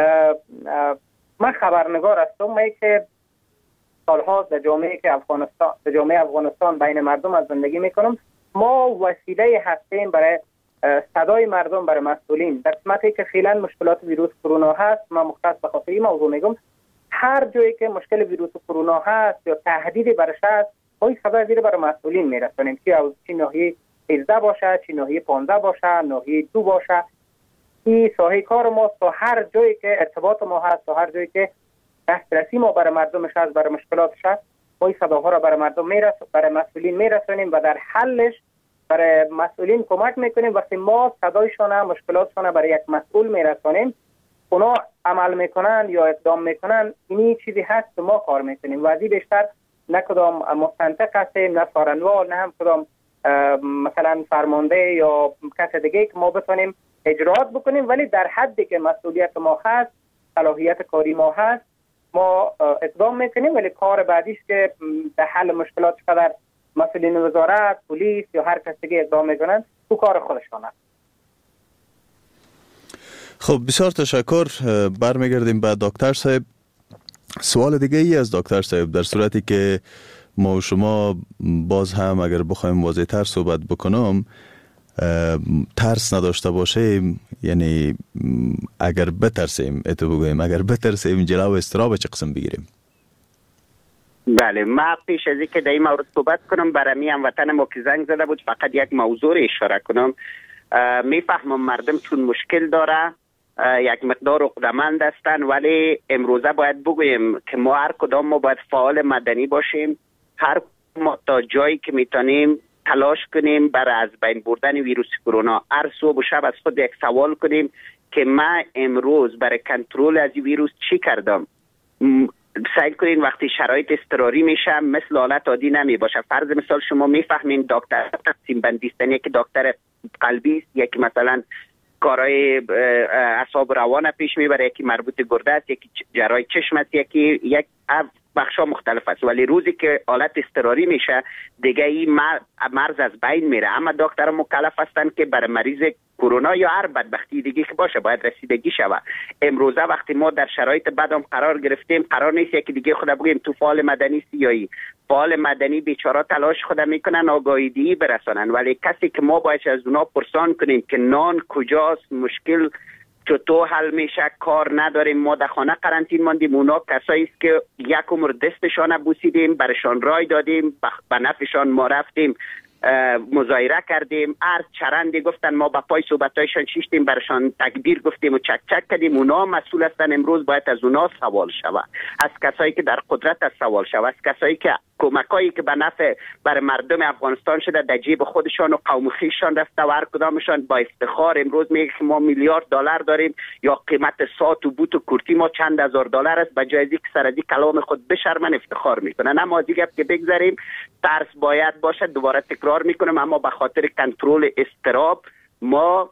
S9: من خبرنگار هستم، من که سالها در جامعه که افغانستان در جامعه افغانستان بین مردم از زندگی میکنم. ما وسیله هستیم برای صدای مردم، برای مسئولین. در قسمتی که فعلا مشکلات ویروس کرونا هست، من مختص به خاطر این موضوع میگم، هر جایی که مشکل ویروس کرونا هست یا تهدیدی برش هست، ما این صدای زیر برای مسئولین میرسونیم، که از چی ناحیه سیزده باشه، چی ناحیه پانزده باشه، ناحیه دو باشه. این ساحه کار ما تا هر جایی که ارتباط ما هست، تا هر جایی که دسترسی ما برای مردمش هست، برای مشکلاتش هست، ما این صداها را برای مردم میرسونیم، برای مسئولین میرسونیم و در حلش برای مسئولین کمک میکنیم. وقتی ما صدایشان، مشکلاتشان برای یک مسئول میرسونیم، اونا عمل میکنن یا اقدام میکنن، اینی چیزی هست که ما کار میکنیم. و از این بیشتر نه کدام مستنطق هستیم، نه سارنوال، نه هم کدام مثلا فرمانده یا کس دیگه که ما بتونیم اجرات بکنیم، ولی در حدی که مسئولیت ما هست، صلاحیت کاری ما هست، ما اقدام میکنیم. ولی کار بعدیش که در حل مشکلات چقدر مسئولین وزارت، پلیس یا هر کس دیگه اقدام میکنن، تو کار خودشان است.
S7: خب بسیار تشکر. برمیگردیم به دکتر صاحب. سوال دیگه ای از دکتر صاحب، در صورتی که ما و شما باز هم اگر بخوایم واضح تر صحبت بکنم، ترس نداشته باشیم، یعنی اگر بترسیم اتو بگویم اگر بترسیم جلو اضطراب چه قسم بگیریم؟
S8: بله، ما پیش از اینکه در این مورد صحبت کنم برای می هموطن ما که زنگ زده بود فقط یک موضوع اشاره کنم. میفهمم مردم چون مشکل داره، یک مقدار عقده‌مند هستن، ولی امروزه باید بگویم که ما هر کدام ما باید فعال مدنی باشیم، هر ما تا جایی که میتونیم تلاش کنیم برای از بین بردن ویروس کرونا. هر صبح و شب از خود یک سوال کنیم که من امروز برای کنترل از ویروس چی کردم. سعی کنین وقتی شرایط اضطراری میشه مثل حالت عادی نمی باشه. فرض مثال شما میفهمین دکتر تقسیم بندی است، یکی دکتر قلبی است، یکی مثلا کارهای اعصاب روان پیش میبره، یکی مربوط گرده است، یکی جراحی چشم است، یکی یک بخشا مختلف است. ولی روزی که حالت اضطراری میشه دیگه این مرز از بین میره. اما دکتر مکلف هستن که برای مریض کرونا یا هر بدبختی دیگه که باشه باید رسیدگی شوه. امروزه وقتی ما در شرایط بدم قرار گرفتیم، قرار نیست یکی دیگه خدا بگیم تو فعال مدنی سیایی، فعال مدنی بیچاره تلاش خود میکنن آگاهی برسانن، ولی کسی که ما باید از اونا پرسان کنیم که نان کجاست، مشکل چطور حل میشه، کار نداریم، ما در خانه قرنطین ماندیم. اونا کسایی است که یک عمر دستشان بوسیدیم، برشان رای دادیم، به نفعشان ما رفتیم مظاهره کردیم، هر چرندی گفتن ما با پای صحبتایشان شیشتیم، برشان تکبیر گفتیم و چک چک کردیم. اونا مسئول هستن، امروز باید از اونا سوال شود، از کسایی که در قدرت از سوال شود، از کسایی که کمکایی که به نفع بر مردم افغانستان شده در جیب خودشان و قوم خویششان رفته و هر کدامشان با افتخار امروز میگه که ما میلیارد دلار داریم یا قیمت ساعت و بوت و کرتی ما چند هزار دلار است، به جای اینکه سر از کلام خود بشرمن افتخار میکنن. اما دیگه که بگذاریم، ترس باید باشه. دوباره تکرار میکنم، اما به خاطر کنترل اضطراب ما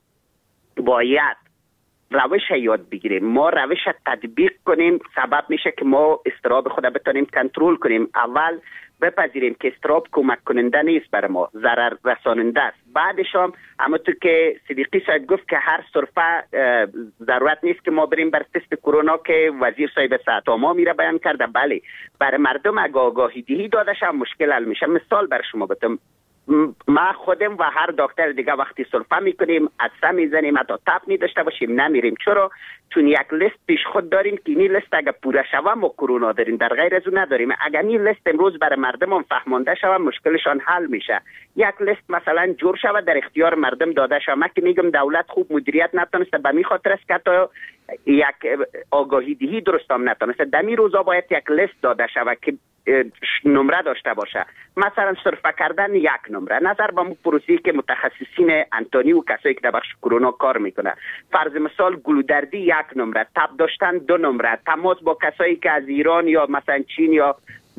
S8: باید روش یاد بگیریم، ما روش تطبیق کنیم، سبب میشه که ما اضطراب خود بتونیم کنترل کنیم. اول بپذیریم که اضطراب کمک کننده نیست برای ما، ضرر رساننده است. بعدش هم همونطور که صدیقی صاحب گفت که هر صرفه ضرورت نیست که ما بریم بر تست کرونا که وزیر صاحب صحت ما میره بیان کرده. بله، برای مردم اگه آگاهی دهی داده شه مشکل حل میشه. مثال بر شما بدم، ما خودم و هر دکتر دیگه وقتی سرفه میکنیم، عدسه میزنیم، حتی تپ میداشته باشیم نمیریم. چرا؟ چون یک لیست پیش خود داریم که این لیست اگه پوره شوه ما کرونا داریم، در غیر از اون نداریم. اگر این لیست امروز برای مردم هم فهمانده شوه مشکلشان حل میشه. یک لیست مثلا جور شوه در اختیار مردم داده شوه. من که میگم دولت خوب مدیریت نتونسته، به می خاطر است که تا یک آگاهی دهی درست هم نتونسته. در می روزا باید یک لیست داده شوه که نمره داشته باشه، مثلا صرفه کردن یک نمره، نظر به پروسی که متخصصین انتونی و کسایی که در بخش کرونا کار میکنه. فرض مثال گلودردی یک نمره، تب داشتن دو نمره، تماس با کسایی که از ایران یا مثلا چین یا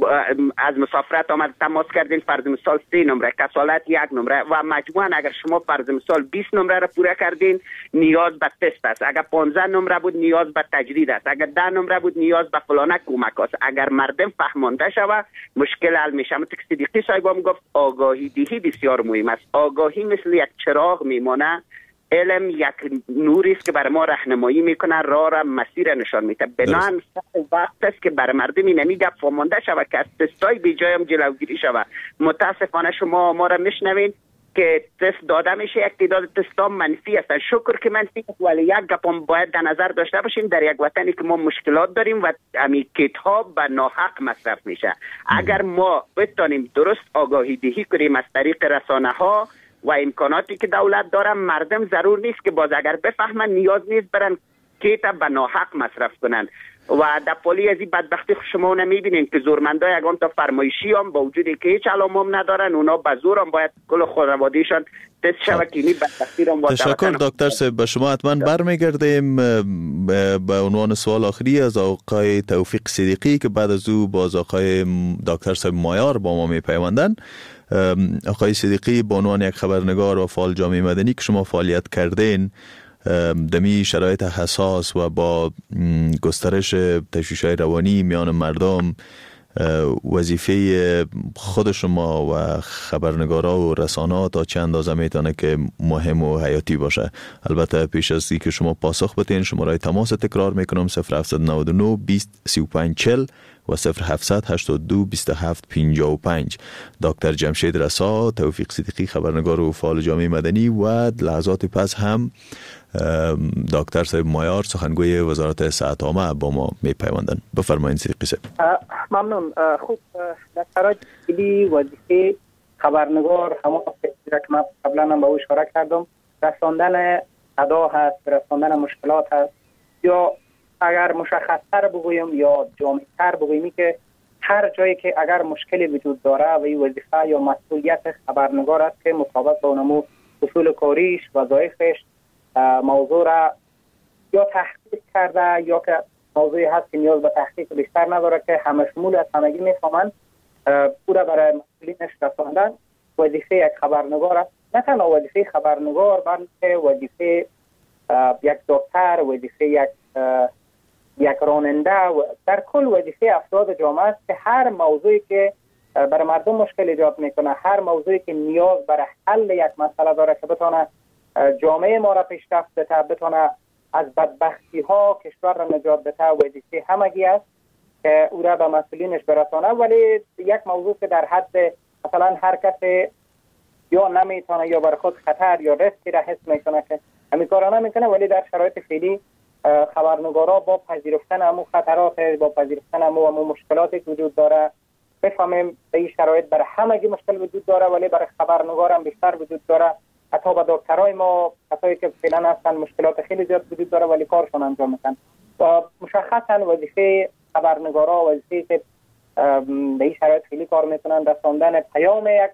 S8: از مسافرت آمد تماس کردین فرض مثال سه نمره، کسالت یک نمره و مجموعاً اگر شما فرض مثال بیست نمره را پوره کردین نیاز به تست است، اگر پانزده نمره بود نیاز به تجدید است، اگر ده نمره بود نیاز به فلانه کمک است. اگر مردم فهمانده شود مشکل حل میشه. مثل که صدیقی صاحب هم گفت آگاهی دهی بسیار مهم است. آگاهی مثل یک چراغ میمانه، علم یک نوری است که برای ما راهنمایی میکنه، راه را مسیر نشان میده. بنابراین وقت است که برای مردم این نمیگه فهمانده شود که از تستای بی جای هم جلوگیری شود. متاسفانه شما ما را میشنوین که تست داده میشه، یک تعداد تستا منفی هستن. شکر که منفی است، ولی یک گپ هم باید در نظر داشته باشیم در یک وطنی که ما مشکلات داریم و امی کیت ها به ناحق مصرف میشه. اگر ما بتونیم درست آگاهی دهی کنیم از طریق رسانه ها و امکاناتی که دولت داره، مردم ضرور نیست که باز اگر بفهمن نیاز نیست برن کیت به ناحق مصرف کنن. و در پالی از این بدبختی شما نمیبینین که زورمندای یگان تا فرمایشی هم با وجودی که هیچ علامه هم ندارن، اونا به زور هم باید کل خانوادهشان تست شود که اینی بدبختی رو باید.
S7: تشکر دکتر صاحب، به شما حتما برمیگردیم. به عنوان سوال آخری از آقای توفیق صدیقی که بعد از او باز آقای دکتر صاحب مایار با ما میپیوندن. آقای صدیقی، به عنوان یک خبرنگار و فعال جامعه مدنی که شما فعالیت کردین دمی شرایط حساس و با گسترش تشویش‌های روانی میان مردم وظیفه خود شما و خبرنگارا و رسانه‌ها تا چند اندازه میتونه که مهم و حیاتی باشه؟ البته پیش از اینکه شما پاسخ بدین شماره تماس تکرار میکنم صفر هفت نه نه بیست سی و پنج چهل و صفر هفت هشت دو بیست و هفت پنجاه و پنج. دکتر جمشید رسا، توفیق صدیقی خبرنگار و فعال جامعه مدنی و لحظات پس هم دکتر صاحب مایار سخنگوی وزارت صحت عامه با ما میپیوندن. بفرمایید صدیقی صاحب.
S9: ممنون. خوب، در شرایط فعلی وظیفه خبرنگار همون که من قبلا هم به او اشاره کردم، رساندن صدا هست، رساندن مشکلات هست، یا اگر مشخص‌تر بگویم یا جامع‌تر بگوییم که هر جایی که اگر مشکلی وجود داره و این وظیفه یا مسئولیت خبرنگار است که مطابق با اونمو اصول کاریش وظایفش موضوع را یا تحقیق کرده یا که موضوعی هست که نیاز به تحقیق بیشتر نداره که همه شمول از همگی میفهمند او را برای مسئولینش رساندن وظیفه یک خبرنگار است. نه تنها وظیفه خبرنگار بلکه وظیفه یک دکتر، وظیفه یک یک راننده و در کل وظیفه افراد جامعه است که هر موضوعی که برای مردم مشکل ایجاد میکنه، هر موضوعی که نیاز برای حل یک مسئله داره که بتونه جامعه ما را پیشرفت بده، بتونه از بدبختی ها کشور را نجات بده، وظیفه همگی است که او را به مسئولینش برسانه. ولی یک موضوع که در حد مثلا هر کسی یا نمیتونه یا بر خود خطر یا ریسکی را حس میکنه که همین کارا نمیکنه، ولی در شرایط فعلی خبرنگارا با پذیرفتن همون خطرات، با پذیرفتن همون همون مشکلاتی که وجود داره، بفهمیم به این شرایط برای همگی مشکل وجود داره ولی برای خبرنگار هم بیشتر وجود داره. حتی با دکترای ما کسایی که فعلا هستن مشکلات خیلی زیاد وجود داره ولی کارشون انجام میدن. و مشخصا وظیفه خبرنگارا وظیفه که به این شرایط خیلی کار میکنن رساندن پیام یک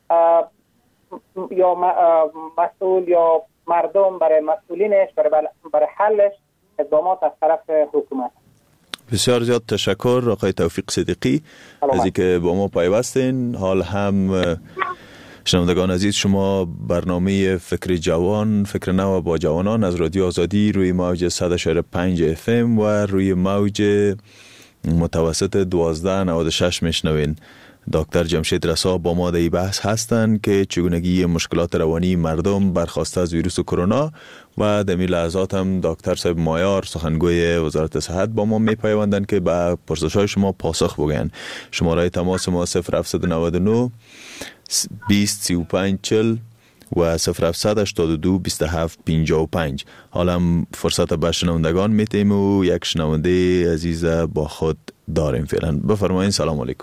S9: یا مسئول یا مردم برای مسئولینش، برای برای حلش اقدامات از طرف حکومت.
S7: بسیار زیاد تشکر آقای توفیق صدیقی از اینکه با ما پیوستین. حال هم شنوندگان عزیز، شما برنامه فکر جوان، فکر نو با جوانان از رادیو آزادی روی موج صد و پنج اف ام و روی موج متوسط دوازده نود و شش میشنوین. دکتر جمشید رسا با ما در بحث هستند که چگونگی مشکلات روانی مردم برخواسته از ویروس کرونا و در این لحظات هم دکتر صاحب مایار سخنگوی وزارت صحت با ما میپیوندن که به پرسش‌های شما پاسخ بگن. شماره تماس ما صفر هفت نه نه بیست سی و پنج چهل و صفر هفت هشت دو بیست و هفت پنجاه و پنج. حالا فرصت به شنوندگان میتیم و یک شنونده عزیز با خود داریم فعلا. بفرمایید. سلام علیکم.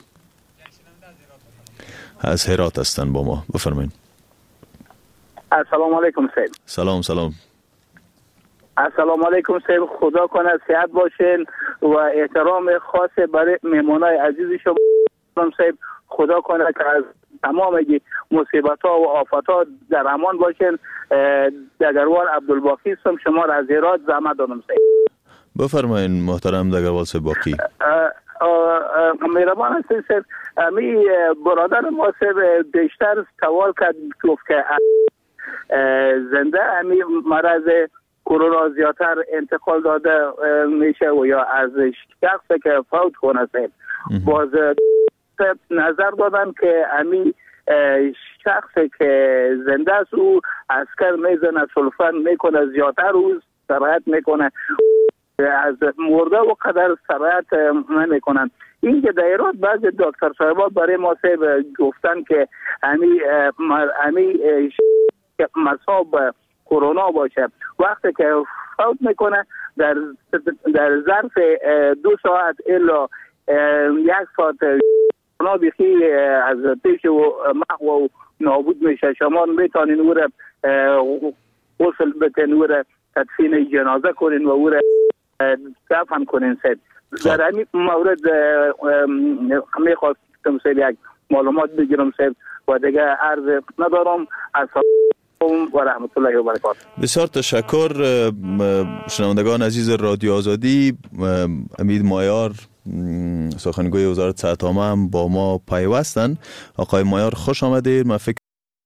S7: از هرات هستن با ما. بفرمایید.
S12: السلام علیکم سید.
S7: سلام سلام.
S12: السلام علیکم سید. خدا کنه صحت باشین و احترام خاص برای مهمانای عزیز شما سید. خدا کنه که از تمام مصیبت ها و آفات ها در امان باشین. دگروال عبدالباقی هستم، شما را از هرات زحمت دادم سید.
S7: بفرمایید محترم دگروال سید باقی.
S12: مهربان هستید سید. امی برادر ما سید بیشتر سوال کرد، گفت که زنده امی مرض کرونا زیادتر انتقال داده میشه و یا از شخصی که فوت کنه سید. باز نظر دادن که امی شخصی که زنده است او اسکر میزنه، سلفن میکنه، زیادتر او سرایت میکنه، از مرده و قدر سرایت نمیکنن. این که در ایران بعضی دکتر صاحبا برای ما سیب گفتن که امی امی مصاب کرونا باشه، وقتی که فوت میکنه در در ظرف دو ساعت الا یک ساعت کرونا بیخی از پیش و محو و نابود میشه. شما میتونین او را غسل بتین، او را تدفین جنازه کنین و او را دفن کنین سید. در این مورد میخواستم سید یک معلومات بگیرم سید و دیگه عرض ندارم. السلام و رحمت الله و برکاته.
S7: بسیار تشکر. شنوندگان عزیز رادیو آزادی، امید مایار سخنگوی وزارت صحت عامه هم با ما پیوستن. آقای مایار خوش آمدید. من فکر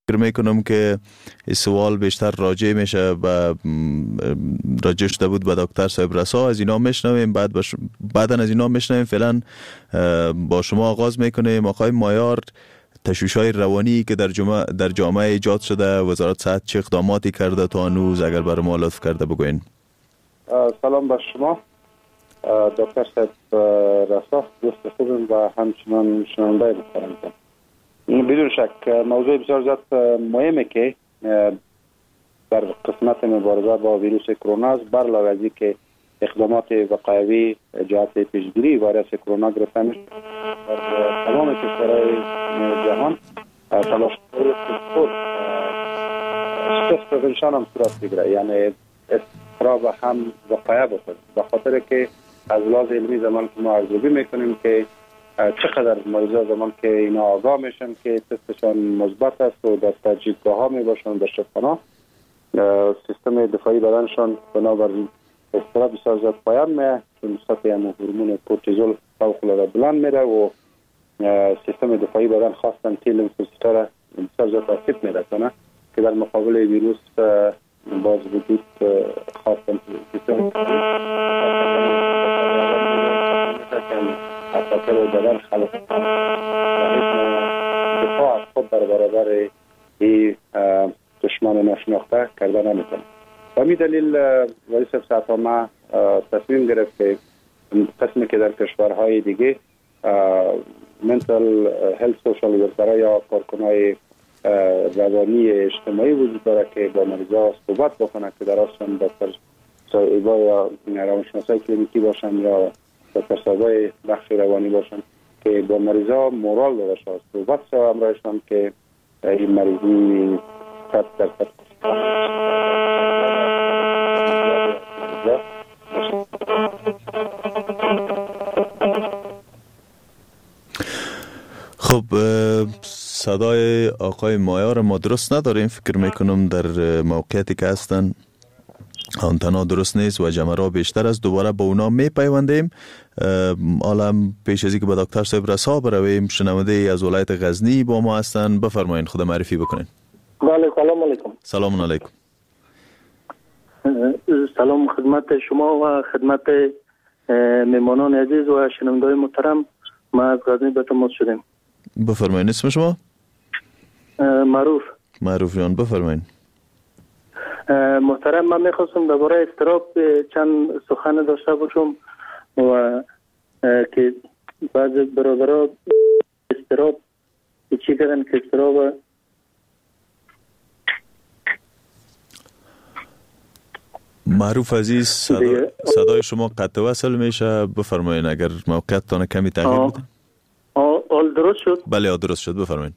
S7: فکر میکنم که این سوال بیشتر راجع میشه و راجع شده بود به دکتر صاحب رسا. از اینا میشنویم، بعد بش... بعدا از اینا میشنویم. فعلا با شما آغاز میکنیم. آقای مایار، تشویش‌های روانی که در جامعه در جامعه ایجاد شده، وزارت صحت چه اقداماتی کرده تا هنوز؟ اگر برای ما لطف کرده بگوین.
S13: سلام بر شما دکتر صاحب رسا، دوست خوبم و همچنان شنونده محترم. بدون شک موضوع بسیار زیاد مهمه که در قسمت مبارزه با ویروس کرونا است. بر علاوه از اینکه اقدامات وقایوی جهت پیشگیری ویروس کرونا گرفته میشه در تمام کشورهای جهان، تلاش‌های استرس پرونشن هم صورت بگیره، یعنی استراب هم وقایع بکنه، به خاطر که از لحاظ علمی زمان که ما ارزیابی میکنیم که چقدر مریضا زمان که اینا آگاه میشن که تستشان مثبت است و در تجدیدگاه ها می باشن، در شفاخانه سیستم دفاعی بدنشان بنابراین استراب بسیار زیاد پایین میه، چون سطح هورمون کورتیزول فوق العاده بلند میره و سیستم دفاعی بدن خاصا تی لیمفوسیت‌ها را بسیار زیاد آسیب میرسونه که در مقابل ویروس باز وجود خاصا سیستم خاطر بدن خلق دفاع از خود در برابر این دشمن ناشناخته کرده نمیتونه. و می دلیل رئیس صحت عامه تصمیم گرفت که قسمی که در کشورهای دیگه منتال هلت سوشال ورکرها یا کارکنای روانی اجتماعی وجود داره که با مریضا صحبت بکنه که در اصل دکتر صاحبا یا روانشناسای کلینیکی باشن یا دکتر صاحبای بخش روانی باشن که با مریضا مورال داره شد صحبت شد امرایشان که این مریضی صد درصد
S7: خب صدای آقای مایار ما درست نداریم، فکر میکنم در موقعیتی که هستن آنتنا درست نیست و جمعه بیشتر است. دوباره با اونا می پیوندیم. حالا پیش از اینکه به دکتر صاحب رسا برویم، شنونده از ولایت غزنی با ما هستن. بفرمایین، خود معرفی بکنین.
S14: بله، سلام علیکم.
S7: سلام علیکم.
S14: سلام خدمت شما و خدمت مهمانان عزیز و شنونده‌های محترم. ما از غزنی به تماس شدیم.
S7: بفرمایین، اسم شما؟
S14: معروف.
S7: معروف جان، بفرمایین.
S14: محترم، من میخواستم درباره استراب چند سخن داشته باشم و که بعضی برادرها استراب چی کردن که استراب
S7: معروف عزیز، صدا... صدای شما قطع وصل میشه، بفرمایین اگر موقعیتتان کمی تغییر بده.
S14: آل درست شد؟
S7: بله درست شد، بفرمایین.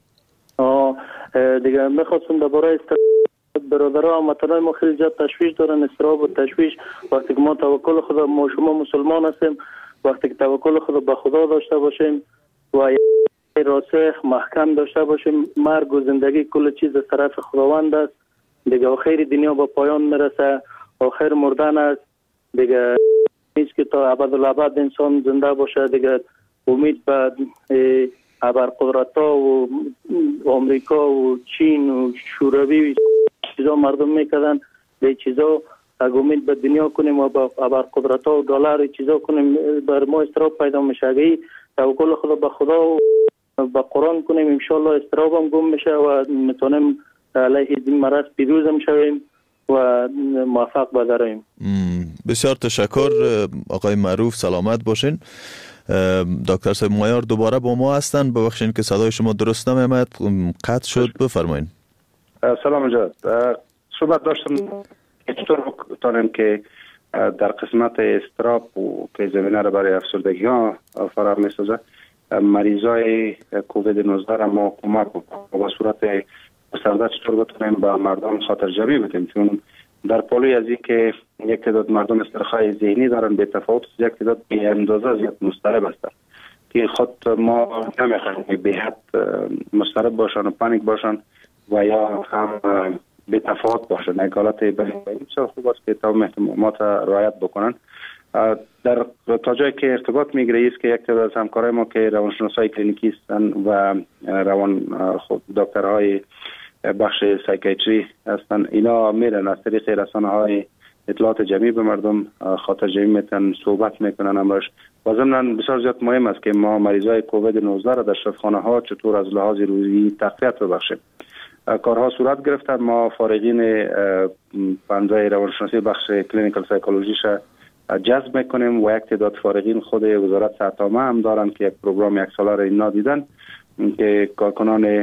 S14: دیگه میخواستم درباره استراب برادرها و هموطنان ما خیلی زیاد تشویش دارن. استراب و تشویش وقتی که ما توکل خدا، ما شما مسلمان هستیم، وقتی که توکل خدا به خدا داشته باشیم و راسخ محکم داشته باشیم، مرگ و زندگی کل چیز از طرف خداوند است دیگه. آخر دنیا به پایان میرسه، آخر مردن است دیگه. نیست که تا ابدالابد انسان زنده باشه دیگه. امید به ابرقدرت‌ها و آمریکا و چین و شوروی چیزا مردم میکردن، به چیزا اگه امید به دنیا کنیم و با ابرقدرت‌ها و دلار چیزا کنیم، بر ما استراب پیدا میشه. اگه توکل خدا به خدا و به قرآن کنیم، ان شاء الله استراب هم گم میشه و میتونیم علیه این مرض پیروز شویم و موفق بدریم.
S7: بسیار تشکر آقای معروف، سلامت باشین. دکتر صاحب مایار دوباره با ما هستن، ببخشید که صدای شما درست نمیاد، قطع شد. بفرمایید.
S13: سلام جناب، صحبت داشتم چطور بکنیم که در قسمت استراب و که زمینه را برای افسردگی ها فراهم میسازه، مریضای کووید نوزده را ما کمک بکنیم و صورت مستقیم چطور بتونیم با مردم خاطر جمعی بدیم، چون در پالوی از این که یک تعداد مردم استرخای ذهنی دارن به تفاوت یک تعداد به اندازه زیاد مضطرب هستن که خود ما نمیخوایم به حد مضطرب باشن و پانیک باشن و یا هم به تفاوت باشن. یک حالت بسیار خوب است که تمام احتمالات رعایت بکنن. در تا جایی که ارتباط میگیره است که یک تعداد از همکارای ما که روانشناسای کلینیکی هستن و روان خود دکترهای بخش سایکیاتری هستن، اینا میرن از طریق رسانه های اطلاعات جمعی به مردم خاطر جمعی میتن صحبت میکنن امروز. و ضمن بسیار زیاد مهم است که ما مریضای کووید نوزده را در شفاخانه ها چطور از لحاظ روزی تقویت ببخشیم. کارها صورت گرفتن. ما فارغین پنجه روانشناسی بخش کلینیکال سایکولوژیش جذب میکنیم و یک تعداد فارغین خود وزارت صحت عامه هم دارن که یک پروگرام یک ساله را اینا دیدن که کارکنان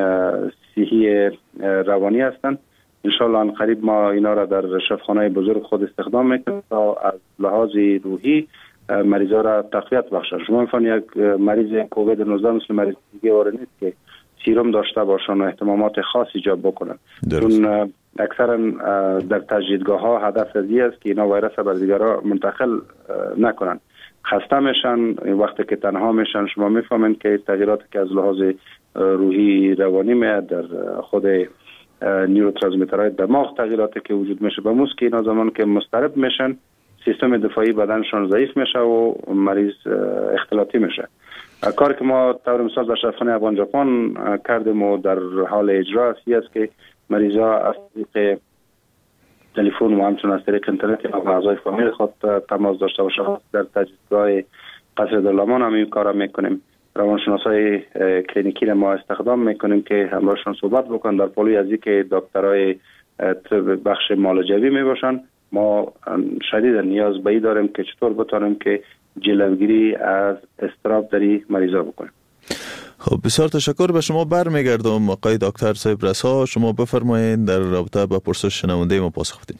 S13: صحی روانی هستند. انشالله ان قریب ما اینا را در شفاخانه بزرگ خود استخدام میکنیم تا از لحاظ روحی مریضا را تقویت بخشن. شما میفهمید یک مریض کووید نوزده مثل مریض دیگه واره نیست که سیروم داشته باشن و اهتمامات خاص ایجاب بکنن. چون اکثرا در تجدیدگاه ها هدف از این است که اینا ویروس بر دیگران منتقل نکنن. خسته میشن وقتی که تنها میشن. شما میفهمید که تغییراتی که از لحاظ روحی روانی میاد در خود نیوروترانسمیترهای دماغ، تغییراتی که وجود میشه به موس که اینا زمان که مضطرب میشن سیستم دفاعی بدنشان ضعیف میشه و مریض اختلاطی میشه. کار که ما طور مثال در شفاخانه افغان ژاپن کردیم و در حال اجرا است که مریضا از طریق تلفن و همچنین از طریق اینترنت با اعضای فامیل خود تماس داشته باشه. در تجهیزگاه قصر دلامان هم این کارا میکنیم. روانشناسای کلینیکی ما استخدام میکنیم که همراهشون صحبت بکنن در پالوی از اینکه دکترای بخش معالجوی میباشن. ما شدیدا نیاز به این داریم که چطور بتونیم که جلوگیری از اضطراب در این مریضا بکنیم.
S7: خب بسیار تشکر. به شما برمیگردم آقای دکتر صاحب رسا. شما بفرمایید در رابطه با پرسش شنونده ما پاسخ بدین.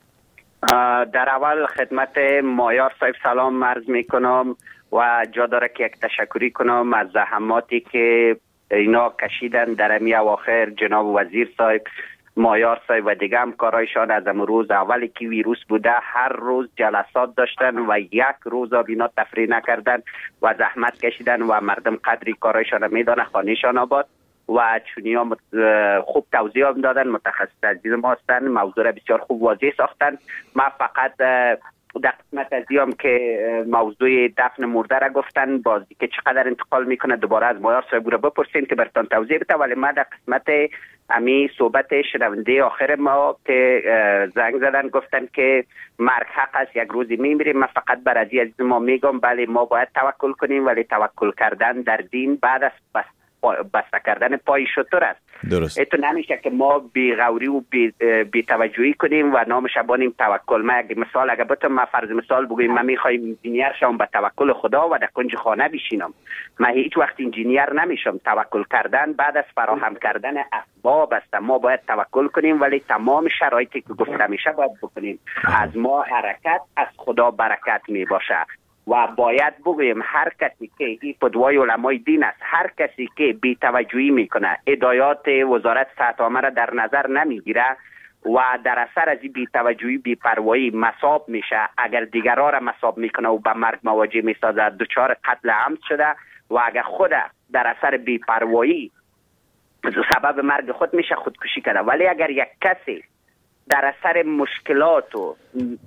S8: در اول خدمت مایار صاحب سلام عرض میکنم و جا داره که یک تشکری کنم از زحماتی که اینا کشیدن در امی اواخر. جناب وزیر صاحب، مایار صاحب و دیگه همکارایشان از امروز اولی که ویروس بوده هر روز جلسات داشتن و یک روز اینا تفریح نکردن و زحمت کشیدن و مردم قدری کارایشان میدانه. خانهشان آباد و چونی ها خوب توضیح هم دادن. متخصص عزیز ما هستن، موضوع بسیار خوب واضح ساختن. من فقط در قسمت ازیام که موضوع دفن مرده را گفتن بازی که چقدر انتقال میکنه دوباره از مایار صاحب را بپرسین که برتان توضیح بده. ولی من در قسمت امی صحبت شنونده آخر ما که زنگ زدن گفتن که مرگ حق است، یک روزی میمیریم. من فقط بر عزیز عزیز ما میگم بله ما باید توکل کنیم، ولی توکل کردن در دین بعد از بس بسته کردن پای شتر است.
S7: درست.
S8: ایتو نمیشه که ما بی غوری و بی, بی توجهی کنیم و نامش بانیم توکل. ما یک مثال اگه بتونم ما فرض مثال بگویم من میخوایم انجینیر شم به توکل خدا و در کنج خانه بشینم. ما هیچ وقت انجینیر نمیشم. توکل کردن بعد از فراهم کردن اسباب است. ما باید توکل کنیم ولی تمام شرایطی که گفته میشه باید بکنیم. از ما حرکت از خدا برکت میباشه. و باید بگویم هر کسی که این فتوای علمای دین است، هر کسی که بی توجهی میکنه هدایات وزارت صحت عامه را در نظر نمیگیره و در اثر از این بی توجهی بی پروایی مصاب میشه، اگر دیگران را مصاب میکنه و به مرگ مواجه میسازه، دچار قتل عمد شده و اگر خود در اثر بی پروایی سبب مرگ خود میشه خودکشی کرده. ولی اگر یک کسی در اثر مشکلات و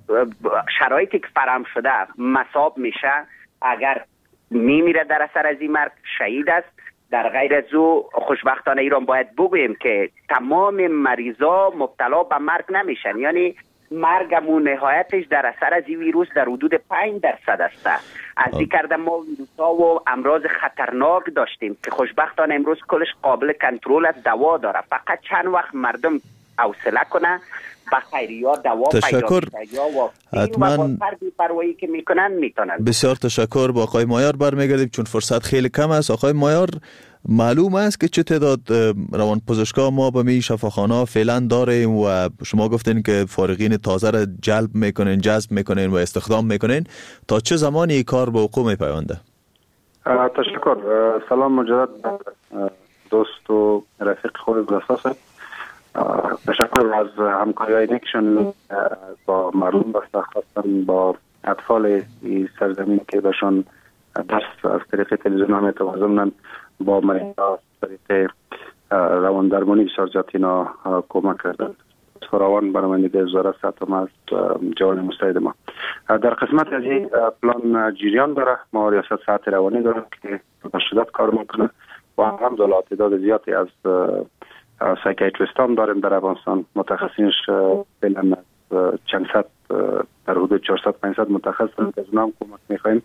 S8: شرایطی که فراهم شده مصاب میشه، اگر میمیره در اثر از این مرگ شهید است. در غیر از او خوشبختانه ایران باید بگوییم که تمام مریضا مبتلا به مرگ نمیشن، یعنی مرگمون نهایتش در اثر از این ویروس در حدود پنج درصد است. از این کرده ما ویروس ها و امراض خطرناک داشتیم که خوشبختانه امروز کلش قابل کنترل است، دوا داره. فقط چند وقت مردم حوصله کنه به خیریا دوا
S7: تشکر.
S8: حتما پروایی که میکنن میتونن.
S7: بسیار تشکر. با آقای مایار برمیگردیم چون فرصت خیلی کم است. آقای مایار، معلوم است که چه تعداد روانپزشکا ما به می شفاخانه فعلا داریم و شما گفتین که فارغین تازه را جلب میکنین، جذب میکنین و استخدام میکنین. تا چه زمانی این کار به وقوع میپیونده؟
S13: تشکر. سلام مجدد دوست و رفیق خود اساس. تشکر از همکاری نیکشون با مردم بسته، خاصا با اطفال این سرزمین که بهشان درس از طریق تلویزیون هم توازن با مریضا از طریق روان درمانی بسیار زیاد اینا کمک کردن. فراوان برنامه‌نگاری وزارت صحت عامه از جوان مستعد ما. در قسمت از این پلان جریان داره، ما ریاست صحت روانی داریم که به شدت کار میکنه و الحمدلله تعداد زیادی از سایکیاتریست هم داریم در افغانستان، متخصصینش فعلا چند صد در حدود چهارصد پانصد متخصص که از اونها هم کمک میخوایم.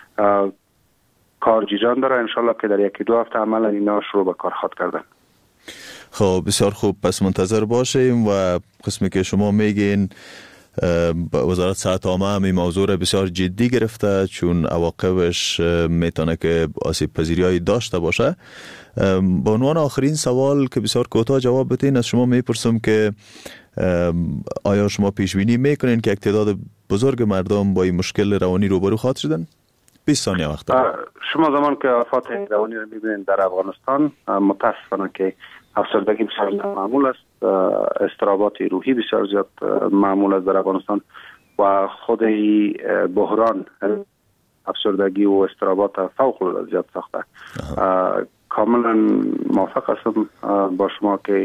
S13: کار جریان داره، انشالله که در یکی دو هفته عملا اینا شروع به کار خواهد کردن.
S7: خب بسیار خوب، پس منتظر باشیم و قسمی که شما میگین وزارت صحت عامه هم این موضوع را بسیار جدی گرفته چون عواقبش میتونه که آسیب پذیری داشته باشه. به عنوان آخرین سوال که بسیار کوتاه جواب بدین از شما میپرسم که آیا شما پیش بینی میکنین که یک تعداد بزرگ مردم با این مشکل روانی روبرو خواهد شدن؟ بیست ثانیه وقت دارید.
S13: شما زمان که آفات روانی رو میبینید در افغانستان، متاسفانه که افسردگی بسیار معمول است، اضطرابات روحی بسیار زیاد معمول است در افغانستان و خود بحران افسردگی و اضطرابات فوق العاده زیاد ساخته. کاملا موافق هستم با شما که